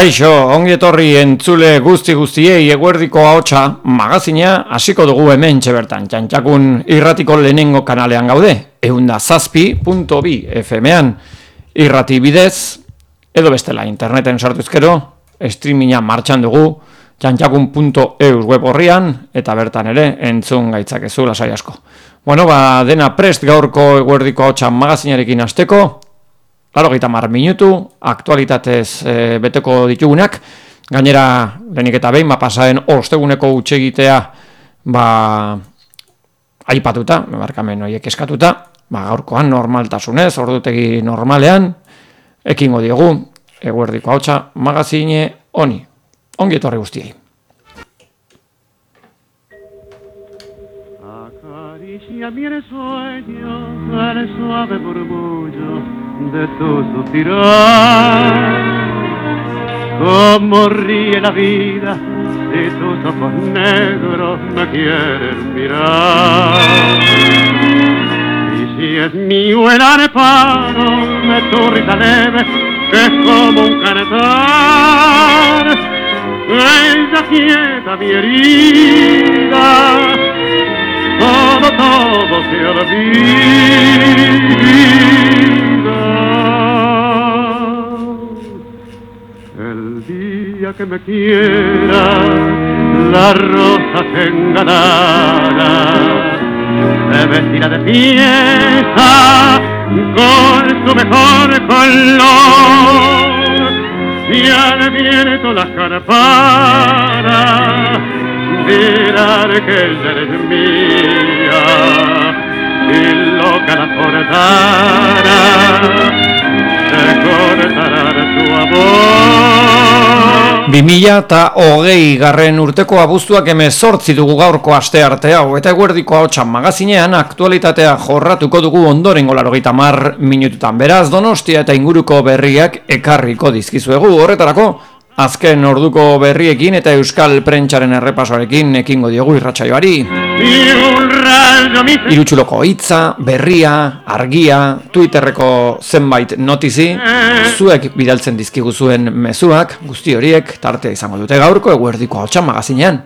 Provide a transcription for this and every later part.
Kaixo, ongi etorri entzule guztiei eguerdiko ahotsa magazina hasiko dugu hementxe bertan. Txantxakun irratiko lehenengo kanalean gaude, 107.2 FM-ean irrati bidez, edo bestela interneten sartuzkero, streaminga martxan dugu, txantxakun.eus web horrian, eta bertan ere entzun gaitzakezu lasai asko. Bueno, dena prest gaurko eguerdiko ahotsa magazinarekin hasteko, 80 minutu, aktualitatez beteko ditugunak, gainera lehenik eta behin, pasaden osteguneko utxegitea aipatuta, barkamen horiek eskatuta, gaurkoan normaltasunez, ordutegi normalean, ekingo diogu, eguerdiko ahotsa magazine honi. Ongi etorri guztiei. Acaricia mi sueño, el suave murmullo de tu suspirar. Cómo ríe la vida si tus ojos negros me quieren mirar. Y si es mío el reparo de tu risa leve, que es como un cantar, ella quieta mi herida, todo se olvida. El día que me quiera, la rosa se engalara, se vestirá de fiesta con su mejor color, y al viento las campanas dirán que ella eres mía, y loca la cortara, se cortará su amor. 2020 urteko abuztuak 18 dugu gaurko astearte hau, eta eguerdiko ahotsa magazinean aktualitatea jorratuko dugu ondorengo 80 minututan. Beraz, Donostia eta inguruko berriak ekarriko dizkizuegu. Horretarako, azken orduko berriekin eta euskal prentsaren errepasoarekin ekingo diogu irratsaioari. Irutsuloko hitza, berria, argia, Twitterreko zenbait notizi, zuek bidaltzen dizkiguzuen mezuak, guzti horiek tartea izango dute gaurko eguerdiko ahotsa magazinean.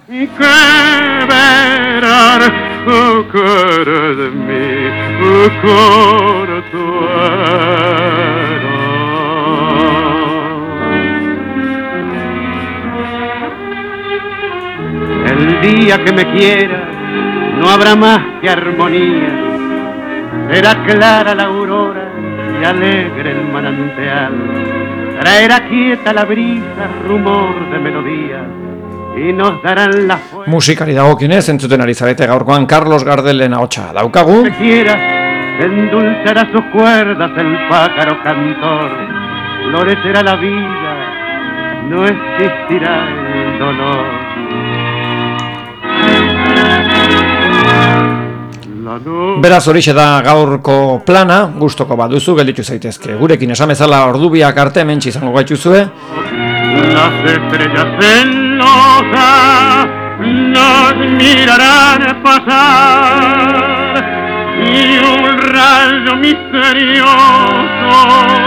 El día que me quiera no habrá más que armonía, será clara la aurora y alegre el manantial, traerá quieta la brisa, rumor de melodía, y nos darán la fuerza. Musikari dagokionez entzuten ari zarete gaurkoan Carlos Gardelen ahotsa daukagu. Que quiera endulzará sus cuerdas el pájaro cantor, florecerá la vida, no existirá el dolor. Beraz horixe da gaurko plana, gustoko baduzu gelditu zaitezke. Gurekin esan bezala ordubiak arte hementsi izango gaituzue. Las estrellas celosas nos mirarán pasar y un rayo misterioso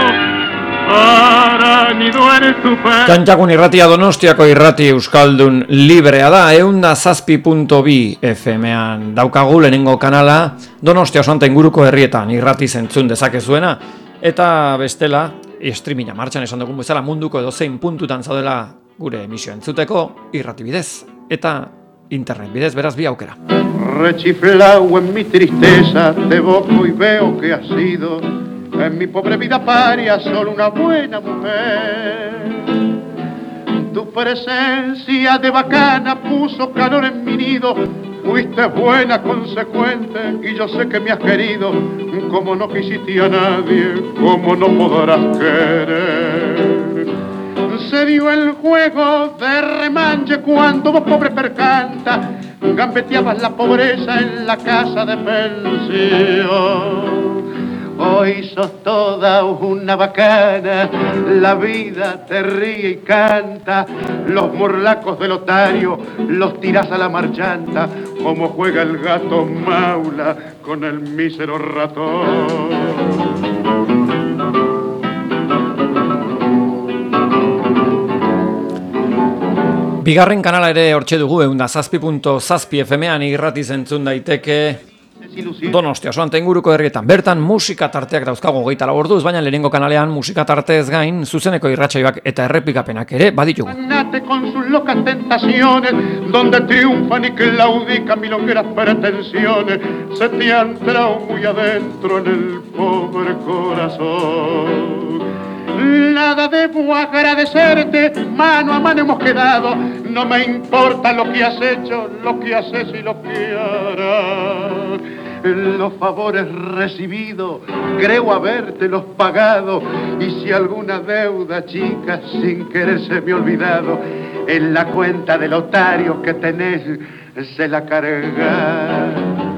Txantxakun irratia Donostiako irrati euskaldun librea da, 107.2 FM-ean daukagu lehenengo kanala Donostia osoan inguruko herrietan irrati zentzun dezakezuena, eta bestela streaminga martxan esan dugun bezala munduko edozein puntutan zaudela gure emisio entzuteko irrati bidez eta internet bidez, beraz bi aukera. Rechiflao en mi tristeza te evoco y veo que has sido en mi pobre vida paria solo una buena mujer. Tu presencia de bacana puso calor en mi nido. Fuiste buena, consecuente, y yo sé que me has querido. Como no quisiste a nadie, como no podrás querer. Se dio el juego de remanche cuando vos pobre percanta gambeteabas la pobreza en la casa de pensión. Hoy sos toda una bacana, la vida te ríe y canta, los morlacos del otario los tirás a la marchanta, como juega el gato maula con el mísero ratón. Bigarren kanala ere hortxe dugu, 107.7 FM-an irrati zentzun daiteke Donostia osoan ta inguruko herrietan. Bertan musika tarteak dauzkago 24 orduz, baina lehenengo kanalean musika tartez gain zuzeneko irratsaioak eta errepikapenak ere baditugu. Con sus locas tentaciones, donde triunfan y claudican milongueras pretensiones, se te han entrado muy adentro en el pobre corazón. Nada debo agradecerte, mano a mano hemos quedado, no me importa lo que has hecho, lo que haces y lo que harás. Los favores recibidos, creo habértelos pagado, y si alguna deuda chica sin querer se me ha olvidado, en la cuenta del otario que tenés se la carga.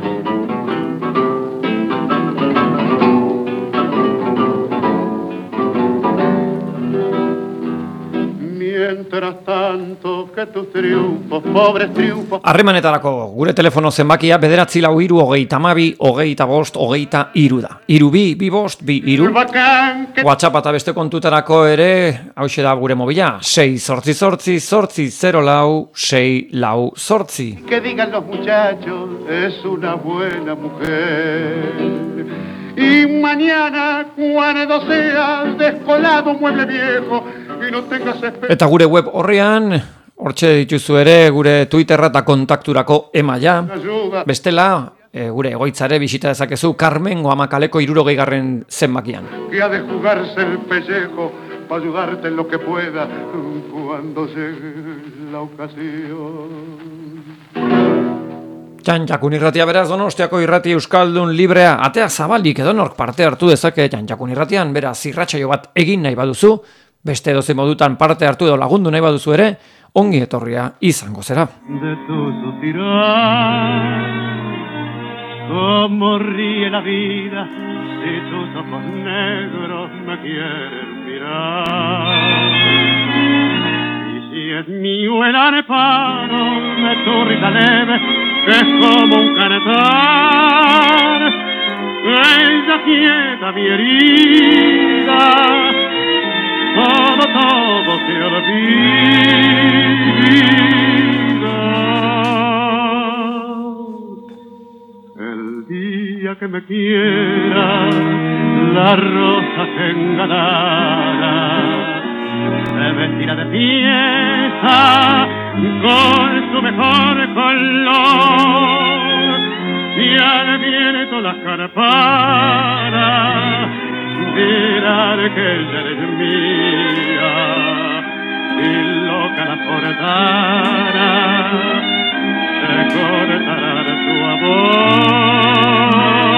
Mientras tanto que tus triunfos, pobres triunfos. Harremanetarako gure telefono zenbakia 943-35-25-23 da. 32-5-2-2-3. WhatsApp eta beste kontutarako ere, hauxe da gure mobila, 6-8-8-8-0-6-0-6. Que digan los muchachos, es una buena mujer. Y mañana, cuando seas descolado mueble viejo y no tengas esperanza. Eta gure web horrean, hortxe dituzu ere gure Twitterra eta kontakturako emaila. Bestela, gure egoitzare bisita dezakezu Carmengo Amakaleko 60. zenbakian. Que ha de jugarse el pellejo para ayudarte en lo que pueda cuando llegue la ocasión. Txantxakun irratia beraz, Donostiako irrati euskaldun librea, atea zabalik edonork parte hartu dezake Txantxakun irratian, beraz irratsaio bat egin nahi baduzu, beste edozein modutan parte hartu edo lagundu nahi baduzu ere, ongi etorria izango zera. De tu suspirar, como ríe la vida, si tus ojos negros me quieren mirar. Y es mío el arpano de tu risa leve, que es como un canetar. Ella quieta mi herida, todo se olvida. El día que me quiera, la rosa se engalara, se vestirá de fiesta con su mejor color, y al viento las campanas dirán que ella es mía, y loca la portara se cortará de su amor.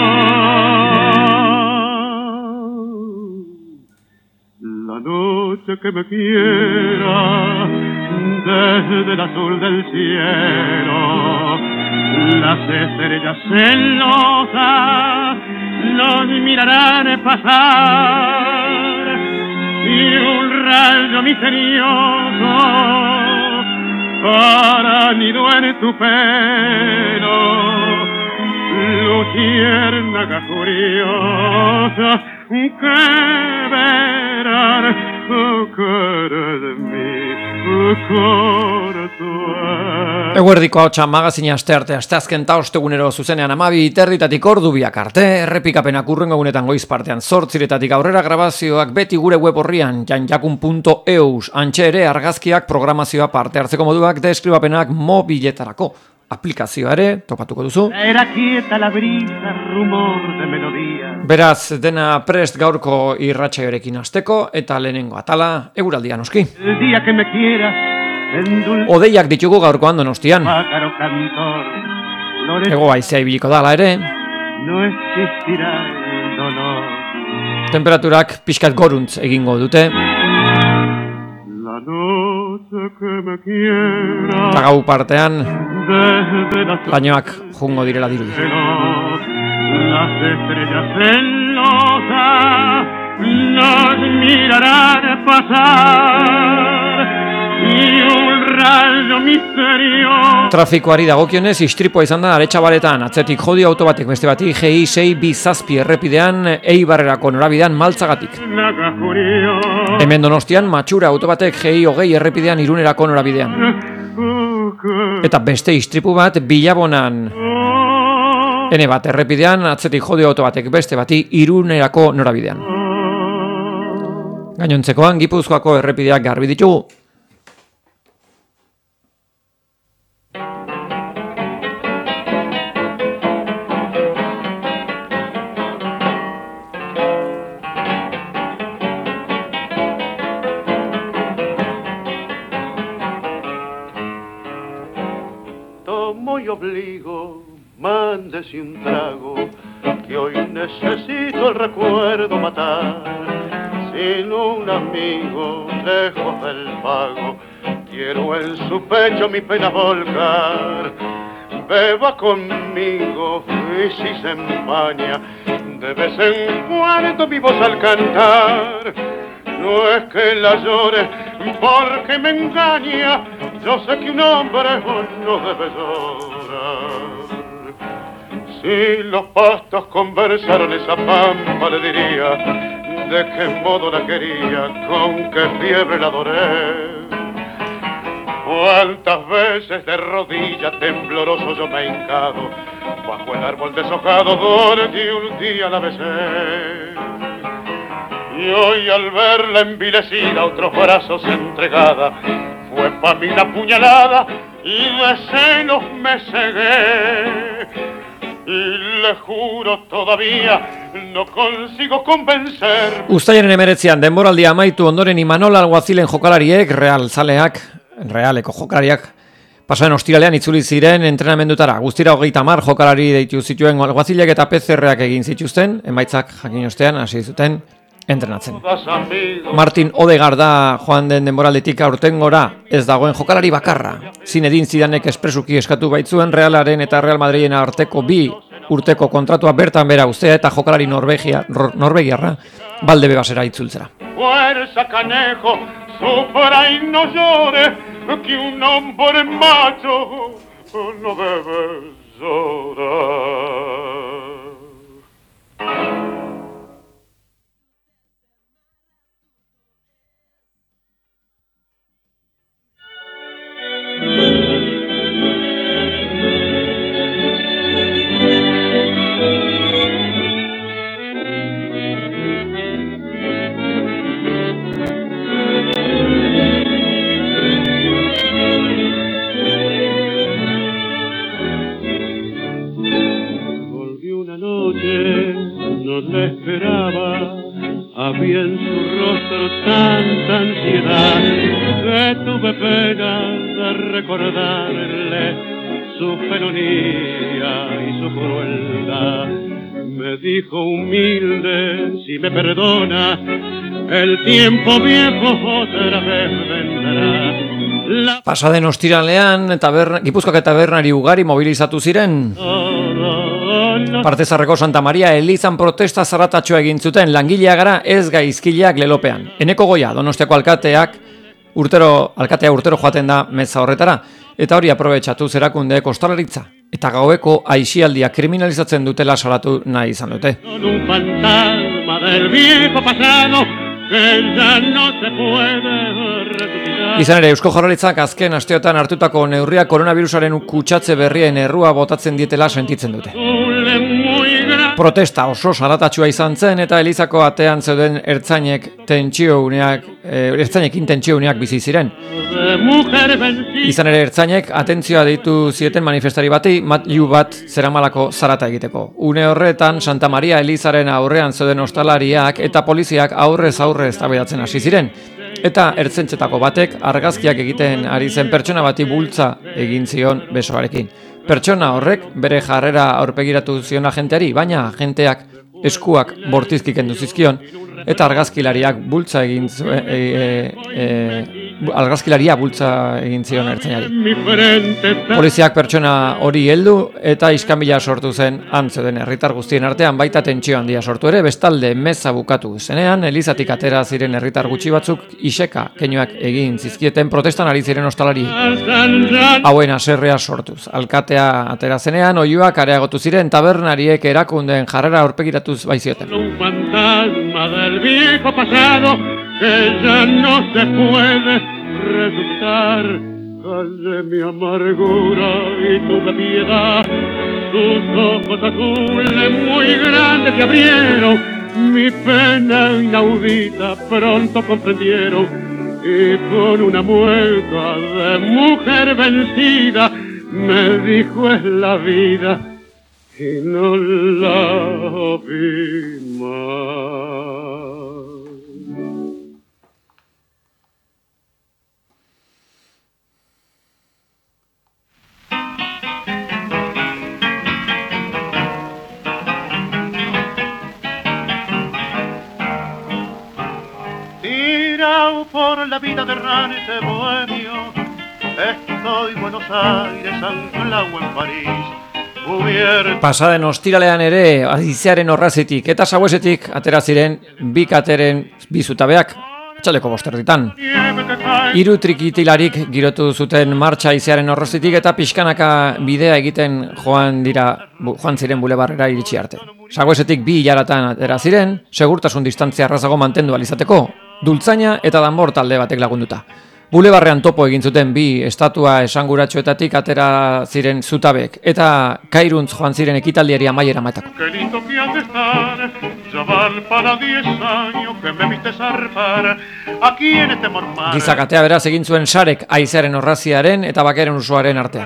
La noche que me quiera, desde el azul del cielo, las estrellas celosas nos mirarán pasar, y un rayo misterioso hará nido en tu pelo, luciérnaga curiosa que verán cara de mí, Eguerdiko ahotsa magazina astearte asteazken ta ostegunero zuzenean 12:30 ordu biak arte, errepikapenak hurrengo egunetan goiz partean 8:00 aurrera grabazioak beti gure web orrian janjakun.eus, antxe ere argazkiak programazioa parte hartzeko moduak deskribapenak mobiletarako. Aplikazioa ere topatuko duzu. Era quieta la brisa, rumor de melodía. Beraz, dena prest gaurko irratsaioarekin hasteko eta lehenengo atala eguraldia noski. El día que me quieras, Odeiak ditugu gaurkoan Donostian. pájaro cantor, Hego haizea ibiliko dala ere. no existirá el dolor. Temperaturak pixkat goruntz egingo dute. La noche que me quiera, Eta gau partean desde la lainoak jungo direla dirudi. las estrellas celosas nos mirarán pasar, y un rayo misterioso. Trafikoari dagokionez istripua izan da Aretxabaletan, atzetik jodi auto batek beste bati GI 627 errepidean Eibarrerako norabidean maltzagatik. Hemen Donostian matxura auto batek GI 20 errepidean Irunerako norabidean. Eta beste istripu bat Bilabonan. Ene bat errepidean, atzetik jode auto batek beste bati Irunerako norabidean. Gainontzekoan Gipuzkoako errepideak garbi ditugu. Tomo y obligo, mándese un trago, que hoy necesito el recuerdo matar. Sin un amigo, lejos del pago, quiero en su pecho mi pena volcar. Beba conmigo y si se empaña, de vez en cuando mi voz al cantar. No es que la llore porque me engaña, yo sé que un hombre no debe llorar. Si los pastos conversaron esa pampa le diría de qué modo la quería, con qué fiebre la adoré. Cuántas veces de rodillas tembloroso yo me he hincado bajo el árbol deshojado donde un día la besé. Y hoy al verla envilecida a otros brazos entregada, fue pa' mí la puñalada y de celos me cegué. Y le juro todavía no consigo convencer. Uztailaren 19 denboraldia amaitu ondoren Imanol Alguazilen jokalariek, Realeko jokalariak pasaren ostiralean itzuli ziren entrenamendutara. Guztira 30 jokalari deitu zituen Alguazilek eta PCR-ak egin zituzten, emaitzak jakin ostean hasi zuten entrenatzen. Martin Odegaard da joan den denboraldetik aurtengora ez dagoen jokalari bakarra. Zinedine Zidanek espresuki eskatu baitzuen Realaren eta Real Madriden arteko 2 urteko kontratua bertan bera uztea eta jokalari norvegiarra Valdebe basera itzultzera. Fuerza canejo, sufra y no llore, que un hombre macho no debe llorar. No le esperaba, había en su rostro tanta ansiedad que tuve pena de recordarle su felonía y su crueldad. Me dijo humilde, si me perdona, el tiempo viejo otra vez vendrá. Pasaden ostiralean Gipuzkoak eta tabernari ugari mobilizatu ziren. Partezarreko Santa Maria Elizan protesta zaratatxoa egin zuten, langilea gara ez gaizkileak lelopean. Eneko Goia, Donostiako alkatea urtero joaten da meza horretara, eta hori aprobetxatu zerakundeek ostalaritza. Eta gaueko aixialdia kriminalizatzen dutela salatu nahi izan dute. Izan ere, Eusko Jaurlaritzak azken asteotan hartutako neurriak koronavirusaren kutsatze berrien errua botatzen dietela sentitzen dute. Protesta oso salatatxua izan zen eta Elizako atean zeuden ertzainekin tentsio-uneak bizi ziren. Izan ere, ertzainek atentzioa deitu zieten manifestari bati mailu bat zeramalako zarata egiteko. Une horretan Santa Maria Elizaren aurrean zeuden ostalariak eta poliziak aurrez eztabaidatzen hasi ziren. Eta ertzentzetako batek argazkiak egiten ari zen pertsona bati bultza egin zion besoarekin. Pertsona horrek bere jarrera aurpegiratu zion agenteari, baina agenteak eskuak bortizki kendu zizkion eta argazkilaria bultza egin zion ertzainari. Poliziak pertsona hori heldu eta iskanbila sortu zen antzeuden herritar guztien artean, baita tentsio handia sortu ere. Bestalde meza bukatu zenean Elizatik atera ziren herritar gutxi batzuk iseka keinuak egin zizkieten protestan ari ziren ostalari hauen haserrea sortuz. Alkatea atera zenean oihuak areagotu ziren, tabernariek erakundeen jarrera aurpegiratuz baizioten. Del viejo pasado que ya no se puede resucitar. callé mi amargura y tuve piedad. Sus ojos azules muy grandes se abrieron, mi pena inaudita pronto comprendieron, y con una mueca de mujer vencida me dijo es la vida y no la vi más. Tirado por la vida de errante bohemio, estoy Buenos Aires, anclado en París. Pasaden ostiralean ere, aizearen horrazitik eta sauesetik atera ziren bi kateren bi zutabeak, txaleko bosterditan. 3 trikitilarik girotu zuten martxa aizearen horrazitik eta pixkanaka bidea egiten joan ziren bulebarrera iritsi arte. Sauesetik 2 hilaratan atera ziren, segurtasun distantzia arrazago mantendu alizateko, dultzaina eta danbor talde batek lagunduta. Bulebarrean topo egin zuten 2 estatua esanguratsuetatik atera ziren zutabek eta Kairuntz joan ziren ekitaldiari amaiera emateko. Gizakatea beraz egin zuen sarek aizearen horraziaren eta bakeren usuaren artean.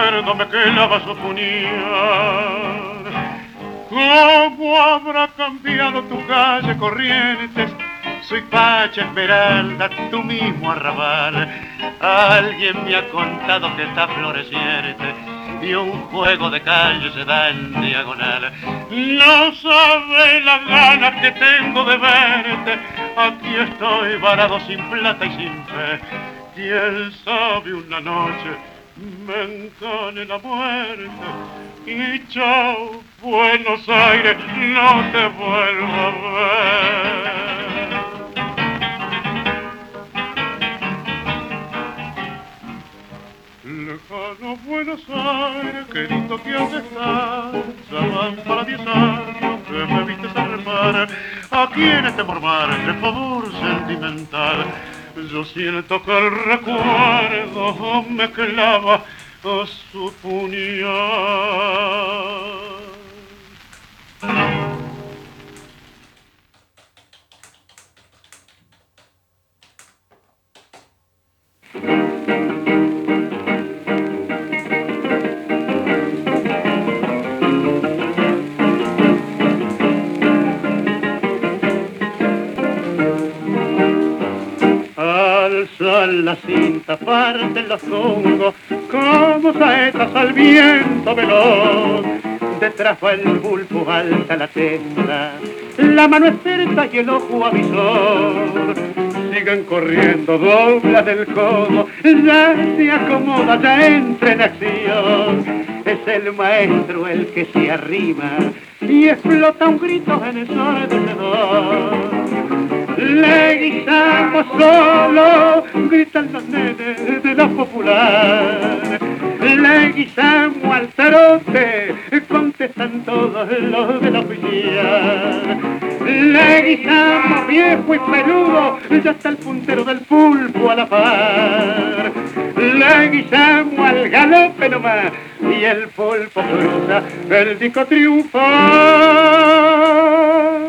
Soy Pacha Esmeralda, tu mismo arrabal. Alguien me ha contado que está floreciente y un juego de calle se da en diagonal. No sabes las ganas que tengo de verte. Aquí estoy varado sin plata y sin fe. Quién sabe una noche me encane la muerte y chao Buenos Aires, no te vuelvo a ver. Lejano Buenos Aires, qué lindo que has de estar. Ya van para 10 años que me viste zarpar aquí en este mormar de favor sentimental. Yo siento que el recuerdo me clava a su puñal. Alzan la cinta, parten los hongos, como saetas al viento veloz. Detrás va el pulpo, alta la testa, la mano experta y el ojo avisor. Siguen corriendo, dobla del codo, ya se acomoda, ya entra en acción. Es el maestro el que se arrima y explota un grito ensordecedor. Le guisamos solo, gritan los nenes de la popular. Le guisamos al tarote, contestan todos los de la oficial. Le guisamos viejo y peludo, ya está el puntero del pulpo a la par. Le guisamos al galope nomás y el pulpo cruza el disco triunfal.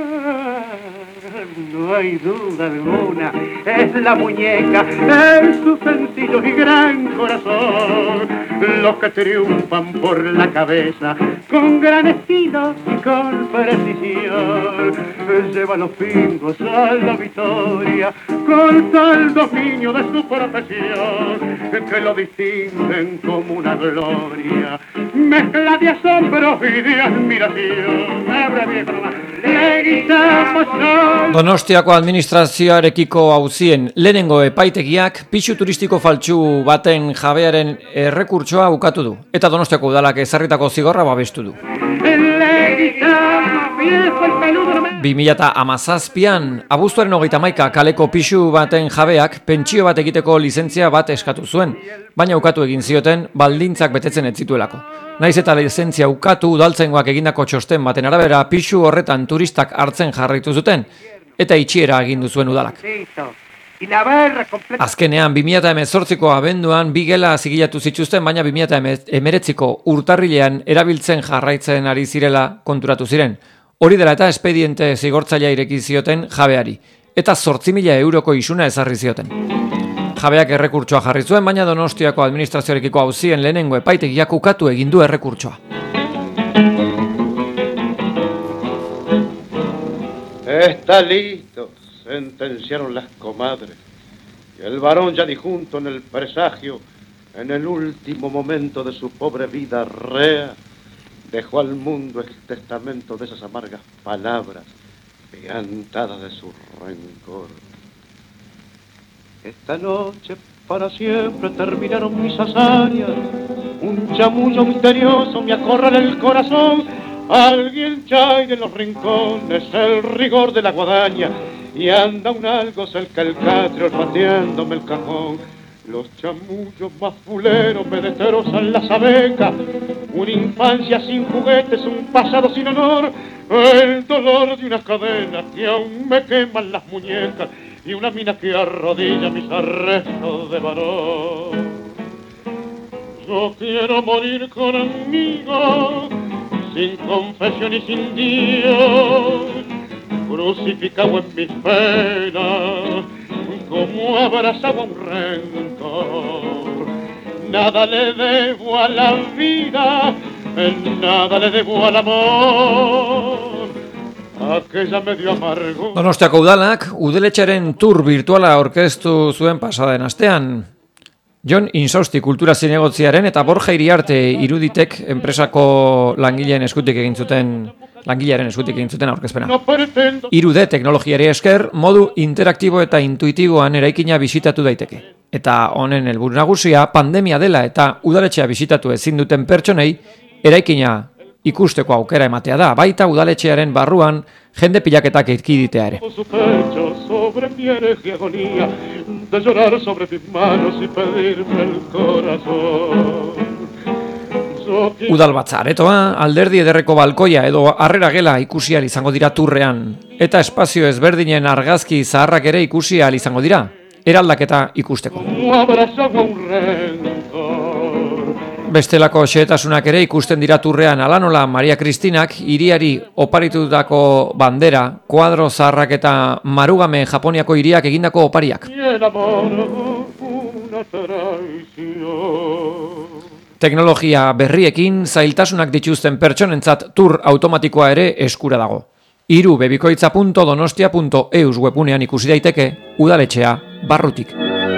No hay duda alguna, es la muñeca, es su sencillo y gran corazón, los que triunfan por la cabeza, con gran estilo y con precisión, llevan los pingos a la victoria, con tal dominio de su profesión, que lo distinguen como una gloria, mezcla de asombro y de admiración. Donostiako administrazioarekiko auzien lehenengo epaitegiak pisu turistiko faltsu baten jabearen errekurtsoa ukatu du, eta Donostiako udalak ezarritako zigorra babestu du. 2017an, abuztuaren 31 kaleko pisu baten jabeak pentsio bat egiteko lizentzia bat eskatu zuen, baina ukatu egin zioten baldintzak betetzen ez zituelako. Naiz eta lizentzia ukatu udaltzaingoak egindako txosten baten arabera pisu horretan turistak hartzen jarraitu zuten, eta itxiera agindu zuen udalak. y la barra completa. Azkenean, 2018ko abenduan bi gela zigilatu zituzten, baina 2019ko urtarrilean erabiltzen jarraitzen ari zirela konturatu ziren. Hori dela eta espediente zigortzailea ireki zioten jabeari, eta 8.000 euroko isuna ezarri zioten. Jabeak errekurtsoa jarri zuen, baina Donostiako administrazioarekiko auzien lehenengo epaitegiak ukatu egin du errekurtsoa. Está listo, sentenciaron las comadres. Y el varón ya disjunto en el presagio, en el último momento de su pobre vida rea, dejó al mundo el testamento de esas amargas palabras, piantadas de su rencor. Esta noche para siempre terminaron mis hazañas, un chamullo misterioso me acorrala el corazón, alguien chaira en los rincones el rigor de la guadaña, y anda un algo cerca el catrio pateándome el cajón. Los chamullos más fuleros me destrozan las abecas, una infancia sin juguetes, un pasado sin honor, el dolor de unas cadenas que aún me queman las muñecas y una mina que arrodilla mis arrestos de varón. Yo quiero morir con amigos, sin confesión y sin Dios, crucificado en mis penas, como abrazaba un rencor. Nada le debo a la vida, nada le debo al amor, aquella medio amargo. Donostiako udalak udaletxearen tour virtuala aurkeztu zuen pasaden astean. Jon Insausti kultura zinegotziaren eta Borja Iriarte iruditek enpresako langilearen eskutik egin zuten aurkezpena. Irude teknologiari esker modu interaktibo eta intuitiboan eraikina bisitatu daiteke. Eta honen helburu nagusia pandemia dela eta udaletxea bisitatu ezin duten pertsonei eraikina ikusteko aukera ematea da, baita udaletxearen barruan jende pilaketak ekiditea ere. Udalbatza aretoa, alderdi ederreko balkoia edo harrera gela ikusi ahal izango dira turrean, eta espazio ezberdinen argazki zaharrak ere ikusi ahal izango dira, eraldaketa ikusteko. Bestelako xehetasunak ere ikusten dira turrean, alanola Maria Kristinak hiriari oparitutako bandera, kuadro zaharrak eta Marugame Japoniako hiriak egindako opariak. Teknologia berriekin zailtasunak dituzten pertsonentzat tur automatikoa ere eskura dago. irubebikoitza.donostia.eus webunean ikusi daiteke udaletxea barrutik.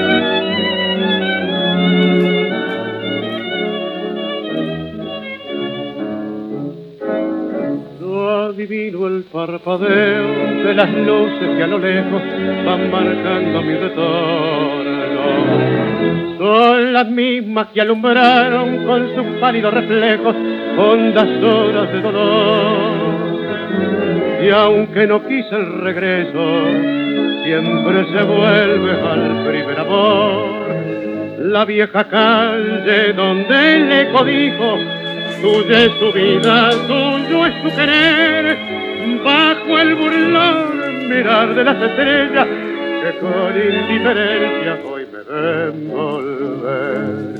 Adivino el parpadeo de las luces que a lo lejos van marcando mi retorno. Son las mismas que alumbraron con sus pálidos reflejos hondas horas de dolor. Y aunque no quise el regreso, siempre se vuelve al primer amor. La vieja calle donde el eco dijo: tuya es su vida, tuyo es su querer, bajo el burlón mirar de las estrellas que con indiferencia hoy me ven volver.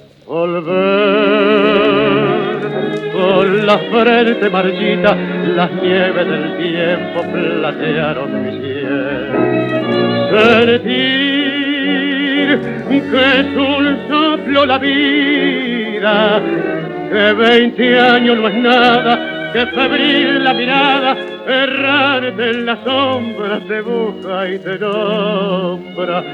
Volver, con la frente marchita, las nieves del tiempo platearon mi cielo. Sentir que es un soplo la vida, que 20 años no es nada, que febril la mirada, errarte en las sombras te busca y te nombra.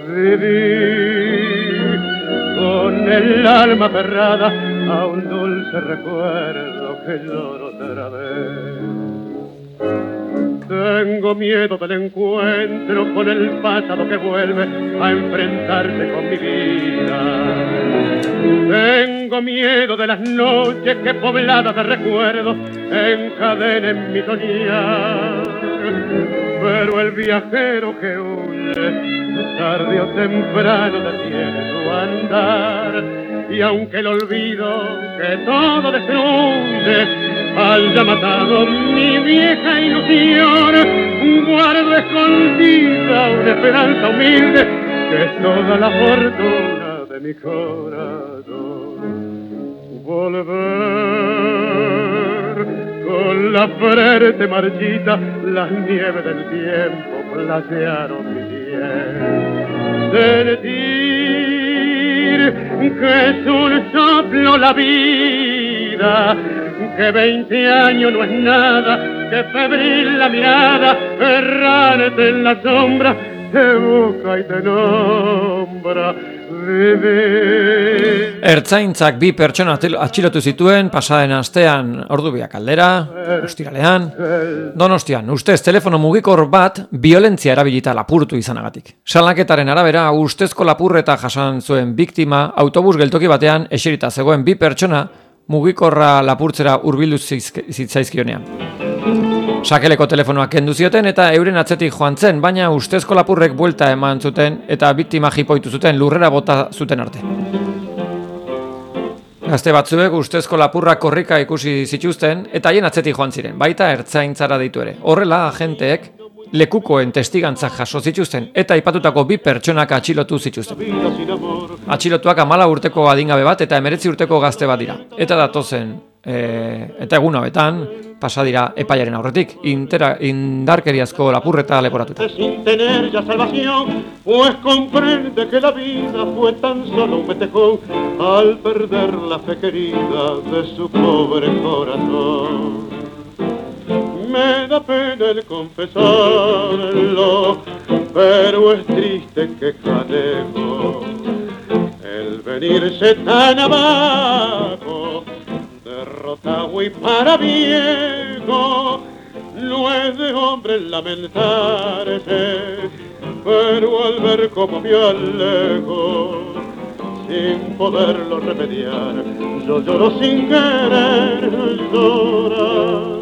Vivir con el alma aferrada a un dulce recuerdo que lloro otra vez. Tengo miedo del encuentro con el pasado que vuelve a enfrentarse con mi vida. Tengo miedo de las noches que pobladas de recuerdos encadenen mi soñar. Pero el viajero que huye tarde o temprano detiene su andar. Y aunque el olvido que todo destruye haya matado mi vieja ilusión. Guardo escondida una esperanza humilde que es toda la fortuna de mi corazón. Volver con la frente marchita, las nieves del tiempo platearon mi piel. Sentir que es un soplo la vida, que 20 años no es nada, que febril la mirada, errante en la sombra, te busca y te nombra. Ertzaintzak 2 pertsona atxilotu zituen pasaden astean ordubiak aldera, ostiralean. Donostian, ustez telefono mugikor bat violentzia erabilita lapurtu izanagatik. Salaketaren arabera, ustezko lapurreta jasan zuen biktima autobus geltoki batean eserita zegoen 2 pertsona mugikorra lapurtzera hurbildu zitzaizkionean. Sakeleko telefonoak kendu zioten eta euren atzetik joan zen, baina ustezko lapurrek buelta eman zuten eta biktima jipoitu zuten lurrera bota zuten arte. Gazte batzuek ustezko lapurrak korrika ikusi zituzten eta haien atzetik joan ziren, baita ertzaintzara deitu ere. Horrela, agenteek lekukoen testigantzak jaso zituzten eta aipatutako 2 pertsonak atxilotu zituzten. Atxilotuak 14 urteko adingabe bat eta 19 urteko gazte bat dira. Eta datozen eta egun hauetan pasa dira epaiaren aurretik indarkeriazko lapurreta leporatuta. Sin tener ya salvación, pues comprende que la vida fue tan solo un metejón al perder la fe querida de su pobre corazón. Me da pena el confesarlo, pero es triste que jaleo el venirse tan abajo, derrotado y para viejo. No es de hombre lamentarse, pero al ver cómo me alejo, sin poderlo remediar, yo lloro sin querer llorar.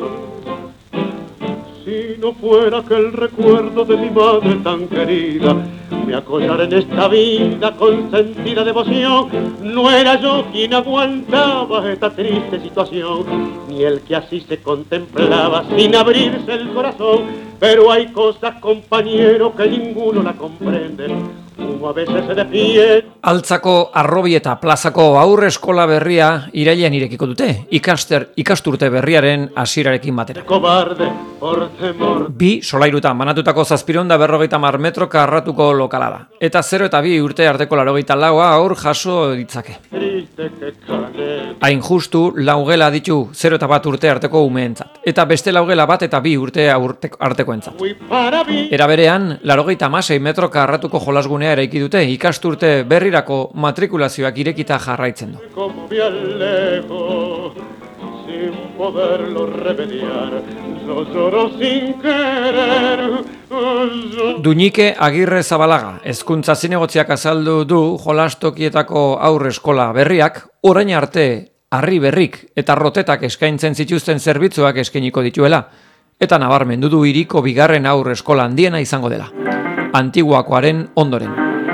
Si no fuera que el recuerdo de mi madre tan querida me acollara en esta vida con sentida devoción, no era yo quien aguantaba esta triste situación, ni el que así se contemplaba sin abrirse el corazón. Pero hay cosas, compañero, que ninguno la comprende. Uno a veces se defiende. Altzako Arrobieta plazako aurre eskola berria irailean irekiko dute, ikasturte berriaren hasierarekin batera. Cobarde por temor. 2 solairutan banatutako 750 metro karratuko lokala da. Eta 0 eta 2 urte arteko 84 aur jaso ditzake. Triste que cane. Hain justu laugela ditu 0 eta 1 urte arteko umeentzat. Eta beste laugela 1 eta 2 urte artekoentzat. Muy para mí. Era berean, 86 metro karratuko jolasgunea eraiki dute, ikasturte berrirako matrikulazioak irekita jarraitzen du. Como me alejo, sin poderlo remediar, yo lloro sin querer. Duñike Agirre Zabalaga, hezkuntza zinegotziak azaldu du jolastokietako aurre eskola berriak, orain arte harri berrik eta rotetak eskaintzen zituzten zerbitzuak eskainiko dituela, eta nabarmendu du hiriko 2. aurre eskola handiena izango dela, Antiguakoaren ondoren.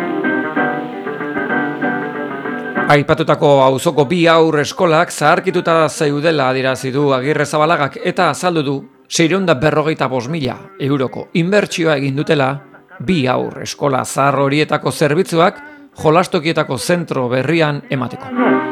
Aipatutako auzoko 2 aurre eskolak zaharkituta zeudela adierazi du Agirre Zabalagak eta azaldu du 645.000 euroko inbertsioa egin dutela 2 aurre eskola zahar horietako zerbitzuak jolastokietako zentro berrian emateko.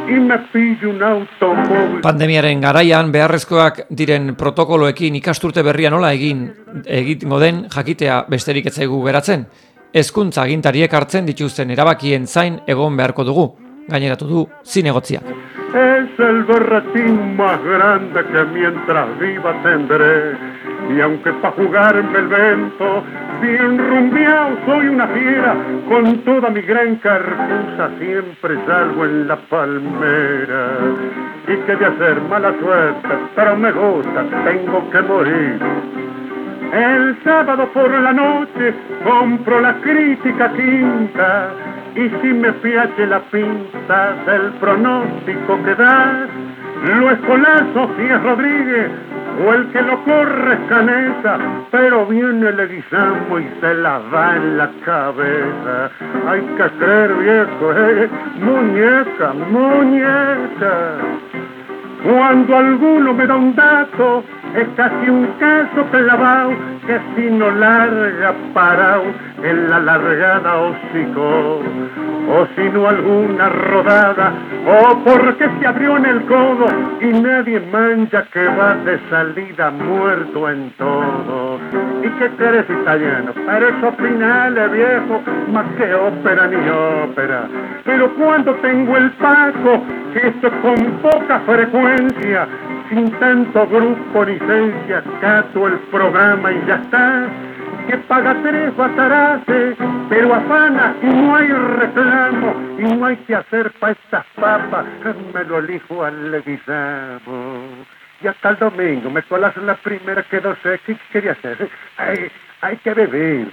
Pandemiaren garaian beharrezkoak diren protokoloekin ikasturte berria nola egingo den jakitea besterik ez zaigu geratzen. Hezkuntza agintariek hartzen dituzten erabakien zain egon beharko dugu, gaineratu du zinegotziak. Es el berretín más grande que mientras viva tendré. Y aunque pa' jugarme el vento, bien rumbeado soy una fiera, con toda mi gran cartuza siempre salgo en la palmera. Y que de hacer mala suerte, pero me gusta, tengo que morir. El sábado por la noche compro la crítica quinta, y si me piace la pinta del pronóstico que da, lo escolazo si es Rodríguez, o el que lo corre es Caneta, pero viene Leguizamo y se la da en la cabeza. Hay que creer, viejo, muñeca, muñeca. Cuando alguno me da un dato, es casi un caso clavado, que si no larga parado, en la largada hocicó. O si no alguna rodada, o porque se abrió en el codo, y nadie mancha que va de salida muerto en todo. ¿Y qué crees, italiano? Para esos finales, viejo, más que ópera ni ópera. Pero cuando tengo el paco, esto con poca frecuencia, sin tanto grupo ni licencia, cato el programa y ya está. Que paga 3 bataraces, pero afana y no hay reclamo, y no hay que hacer pa' estas papas, me lo elijo al leguizamo. Y hasta el domingo me colas la primera que no sé qué quería hacer. Hay que beber.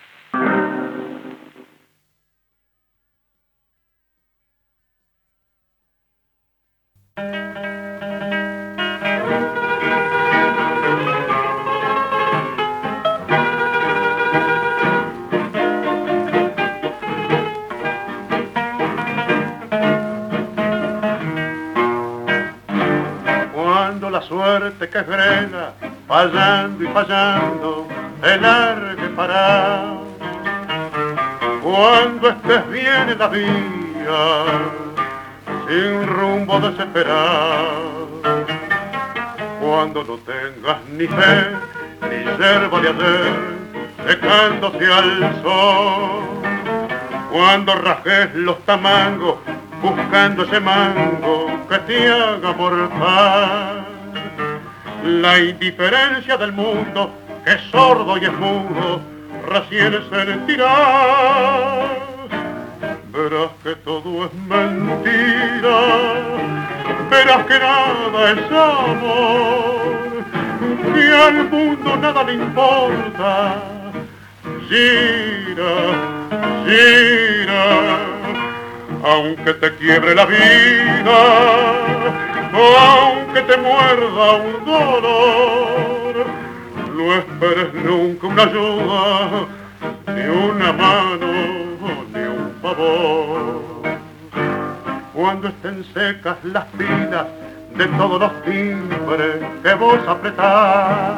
La suerte que frena, fallando y fallando, te largue parado. Cuando estés bien en la vía, sin rumbo desesperado. Cuando no tengas ni fe, ni yerba de ayer, secándose al sol. Cuando rajes los tamangos, buscando ese mango que te haga mortal. La indiferencia del mundo, que es sordo y es mudo, recién sentirás. Verás que todo es mentira, verás que nada es amor, que al mundo nada le importa. Gira, gira, aunque te quiebre la vida, aunque te muerda un dolor, no esperes nunca una ayuda, ni una mano, ni un favor. Cuando estén secas las pilas de todos los timbres que vos apretás,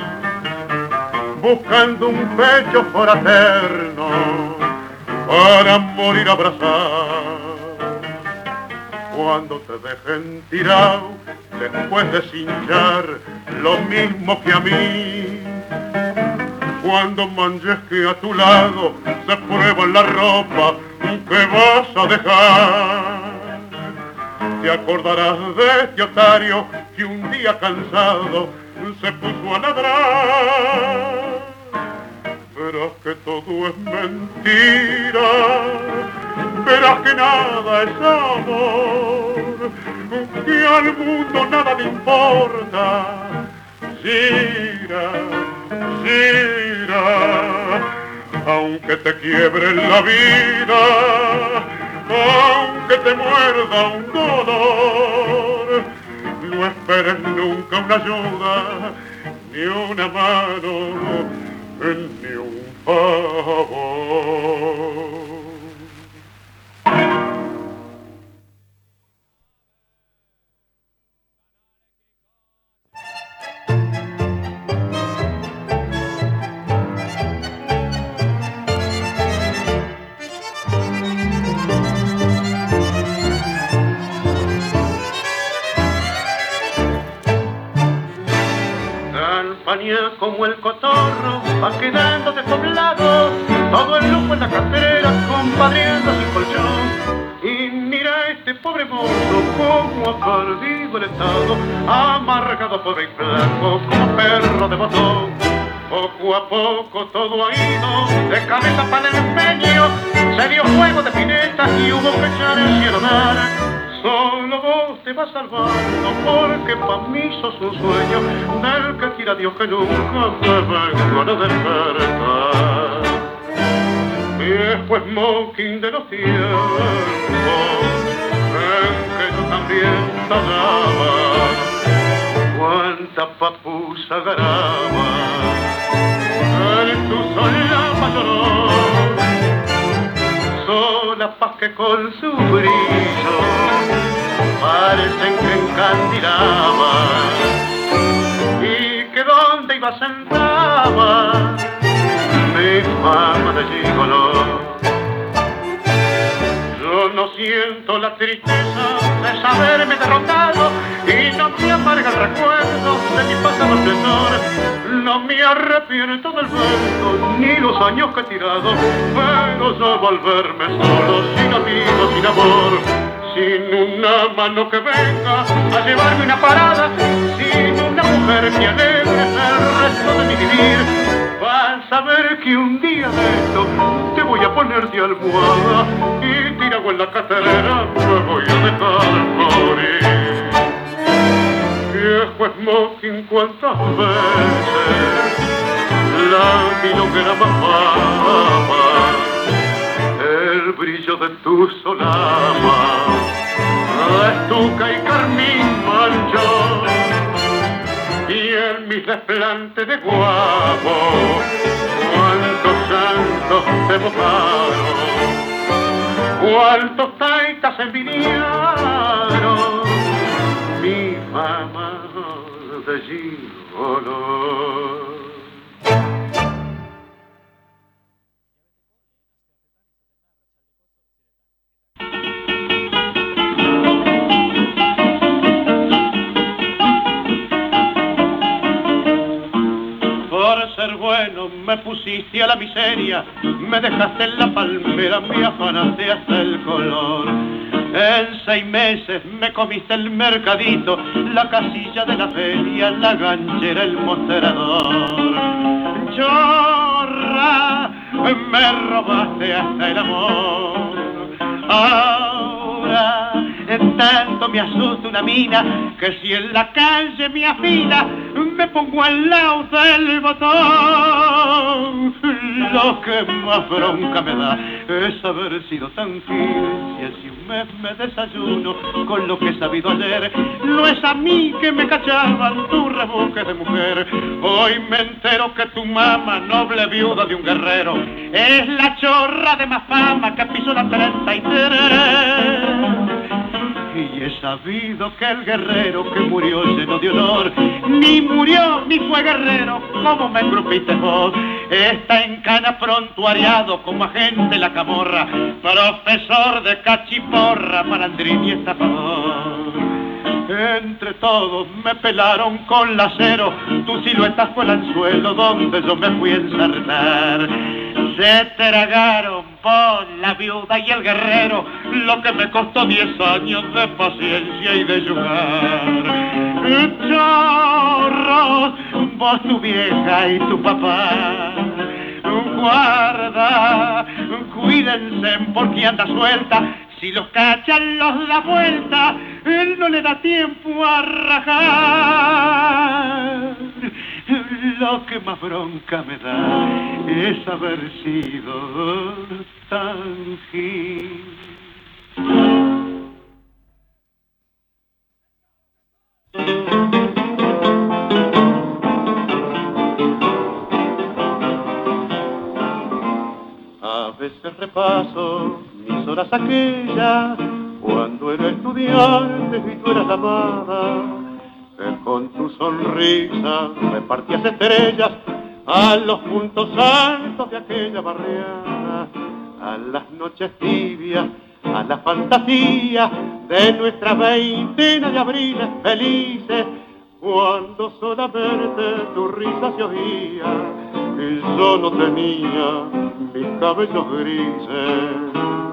buscando un pecho fraterno para morir abrazado. Cuando te dejen tirado después de cinchar lo mismo que a mí, cuando manches que a tu lado se prueba la ropa que vas a dejar, te acordarás de este otario que un día cansado se puso a ladrar. Verás que todo es mentira, verás que nada es amor, que al mundo nada le importa. Gira, gira, aunque te quiebre la vida, aunque te muerda un dolor, no esperes nunca una ayuda, ni una mano, ni un favor. Como el cotorro va quedando despoblado, todo el lujo en la cartera, compadreando sin colchón. Y mira este pobre mozo como ha perdido el estado, amargado pobre y blanco como perro de botón. Poco a poco todo ha ido de cabeza para el empeño, se dio juego de pinetas y hubo que echar el cielo dar. Solo vos te vas salvando porque pa' mí sos un sueño del que quiera Dios que nunca me vengo a despertar. Viejo smoking de los tiempos en que yo también tallaba, cuánta papusa garaba en tu solapa lloró, sola paz que con su brillo parecen que encandilaban, y que donde iba sentaba mi fama de gigoló. Yo no siento la tristeza de saberme derrotado y no me amarga el recuerdo de mi pasado esplendor. No me arrepiento del vuelto ni los años que he tirado, pero yo volverme solo, sin amigos, sin amor, sin una mano que venga a llevarme una parada, sin una mujer que alegre el resto de mi vivir. Vas a ver que un día de esto te voy a poner de almohada y tirado en la caterera me voy a dejar morir. Viejo smoking, cuántas veces la milonguera mamaba el brillo de tu solama, estuca y carmín manchó, y en mis desplantes de guapo cuántos santos te mojaron, cuántos taitas envidiaron mi fama de gigoló. Por ser bueno me pusiste a la miseria, me dejaste en la palmera, me afanaste hasta el color. En 6 meses me comiste el mercadito, la casilla de la feria, la ganchera, el mostrador. Chorra, me robaste hasta el amor. Ahora tanto me asusta una mina que si en la calle me afila me pongo al lado del botón. Lo que más bronca me da es haber sido tan fiel. Si hace un mes me desayuno con lo que he sabido ayer, no es a mí que me cachaban tu rebuque de mujer. Hoy me entero que tu mamá, noble viuda de un guerrero, es la chorra de más fama que pisó la 33. Y he sabido que el guerrero que murió lleno de honor, ni murió ni fue guerrero, como me engrupiste vos. Está en cana prontuariado como agente de la camorra, profesor de cachiporra, malandrín y estafador. Entre todos me pelaron con lacero, tu silueta fue el anzuelo donde yo me fui a ensartar. Se tragaron por la viuda y el guerrero lo que me costó 10 años de paciencia y de yugar. Chorros, vos, tu vieja y tu papá, guarda, cuídense porque anda suelta. Si los cachan los da vuelta, él no le da tiempo a rajar. Lo que más bronca me da es haber sido tan gil. A veces repaso mis horas aquellas cuando era estudiante y tú eras amada, que con tu sonrisa repartías estrellas a los puntos altos de aquella barriada, a las noches tibias, a la fantasía de nuestra veintena de abriles felices, cuando solamente tu risa se oía y yo no tenía mis cabellos grises.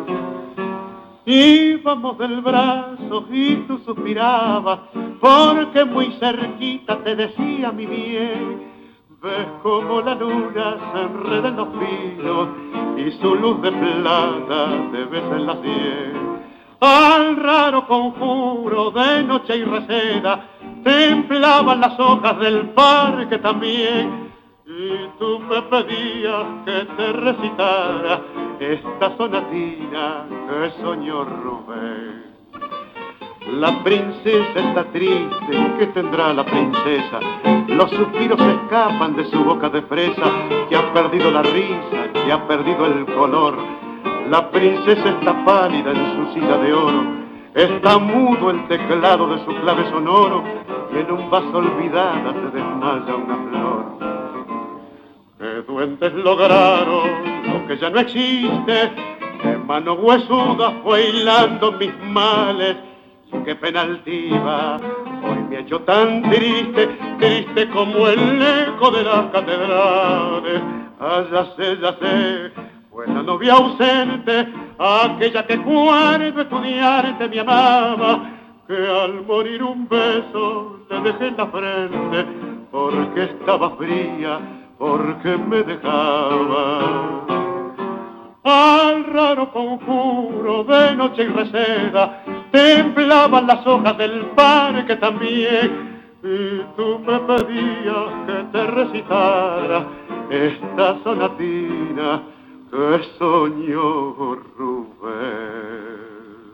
Íbamos del brazo y tú suspirabas, porque muy cerquita te decía mi bien. Ves como la luna se enreda en los pinos y su luz de plata te besa en la sien. Al raro conjuro de noche y receda temblaban las hojas del parque también. Y tú me pedías que te recitara esta sonatina que soñó Rubén. La princesa está triste, ¿qué tendrá la princesa? Los suspiros escapan de su boca de fresa, que ha perdido la risa, que ha perdido el color. La princesa está pálida en su silla de oro, Está mudo el teclado de su clave sonoro y en un vaso olvidada se desmaya una flor. Que duendes lograron lo que ya no existe, que mano huesuda fue hilando mis males. Qué pena altiva, hoy me ha hecho tan triste, triste como el eco de las catedrales. Ah, ya sé, fue la novia ausente, aquella que cuando estudiante me amaba, que al morir un beso le dejé en la frente, porque estaba fría, porque me dejaba. Al raro conjuro de noche y reseda temblaban las hojas del parque también, y tú me pedías que te recitara esta sonatina que soñó Rubén.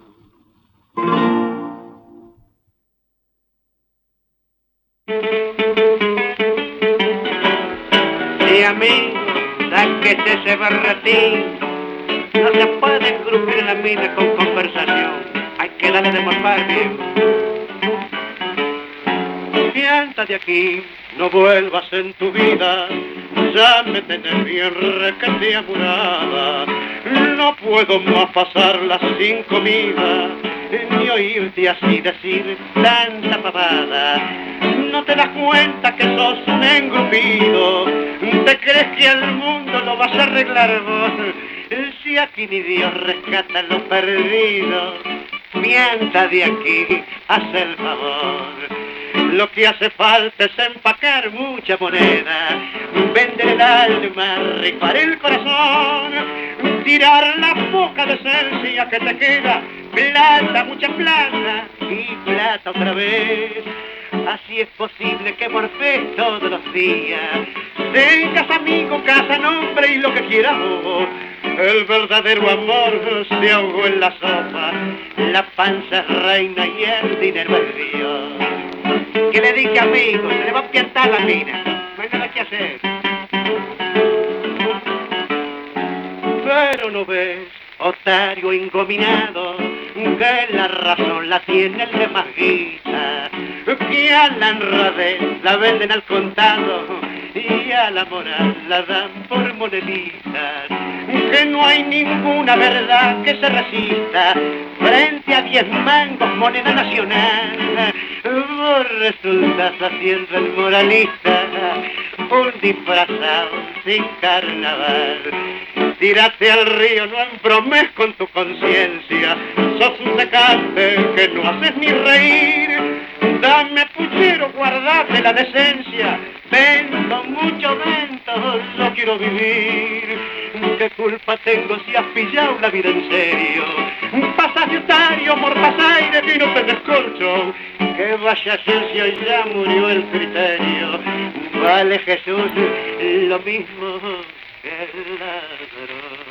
Sí, amigo, sáquese ese barretín. No se puede engrupir en la mina con conversación. Hay que darle de morfar bien. Piensa de aquí, no vuelvas en tu vida. Ya me tenés bien requete apurada. No puedo más pasarla sin comida, ni oírte así decir tanta pavada. No te das cuenta que sos un engrupido. ¿Te crees que al mundo lo vas a arreglar vos? Si aquí ni Dios rescata lo perdido, mienta de aquí, haz el favor. Lo que hace falta es empacar mucha moneda, vender el alma, rifar el corazón, tirar la poca decencia que te queda, plata, mucha plata y plata otra vez. Así es posible que morfes todos los días, tengas amigo, casa, nombre y lo que quieras vos. El verdadero amor se ahogó en la sopa, la panza es reina y el dinero es Dios. Que le diga amigo, se le va a piantar la mina, no hay nada que hacer. Pero no ves, otario ingominado, que la razón la tiene el de más guita, que a la honradez la venden al contado y a la moral la dan por moneditas, que no hay ninguna verdad que se resista frente a 10 mangos moneda nacional. Vos resultas haciendo el moralista, un disfrazado sin carnaval. Tírate al río, no embromes con tu conciencia, sos un secante que no haces ni reír. Dame puchero, guardate la decencia, vento, mucho vento, no quiero vivir. ¿Qué culpa tengo si has pillado la vida en serio? Pasas de otario, mortas aire y no te descorcho. Que vaya sucio y ya murió el criterio. Vale Jesús lo mismo que el ladrón.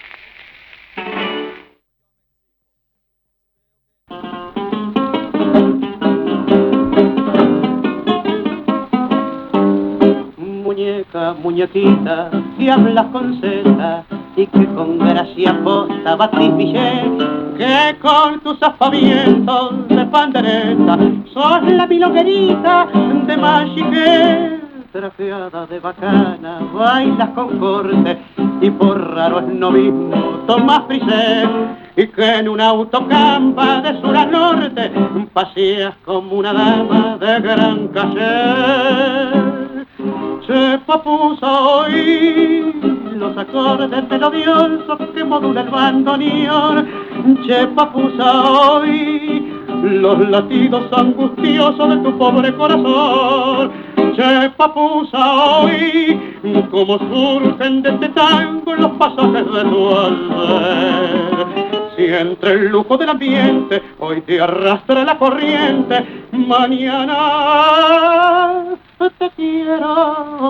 Muñeca, muñequita, que hablas con seta y que con gracia posta batís billete, que con tus aspavientos de pandereta sos la milonguerita de Machiqué. Trajeada de bacana, bailas con corte y por raro esnovismo tomás frisé, y que en un autocampa de sur a norte paseas como una dama de gran caché. Se papusa hoy los acordes melodiosos que modula el bandoneón. Che papusa hoy los latidos angustiosos de tu pobre corazón. Che papusa hoy como surgen de este tango los pasajes de tu alma. Si entre el lujo del ambiente hoy te arrastra la corriente, mañana te quiero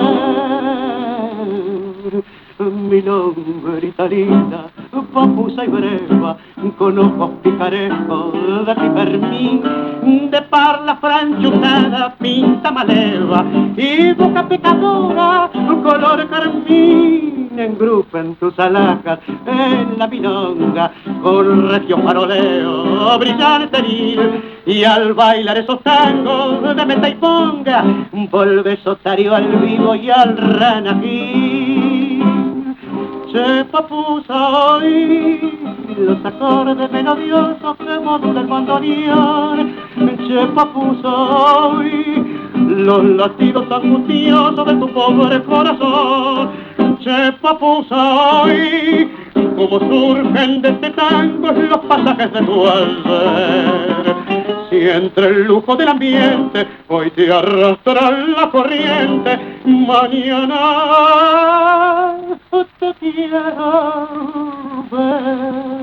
ver. Milonguerita linda, papusa y breva, con ojos picarejos de pipermín, de parla franchuzada, pinta maleva y boca pecadora, color carmín. engrupen tus alhajas en la milonga con recio faroleo brillantería, y al bailar esos tangos de meta y ponga volves otario al vivo y al ranajín. Che papusa, oí los acordes melodiosos que modula el bandoneón. Che papusa, oí los latidos angustiosos de tu pobre corazón. Che papusa, oí como surgen de este tango los pasajes de tu ayer. Si entre el lujo del ambiente hoy te arrastra la corriente, mañana te quiero ver.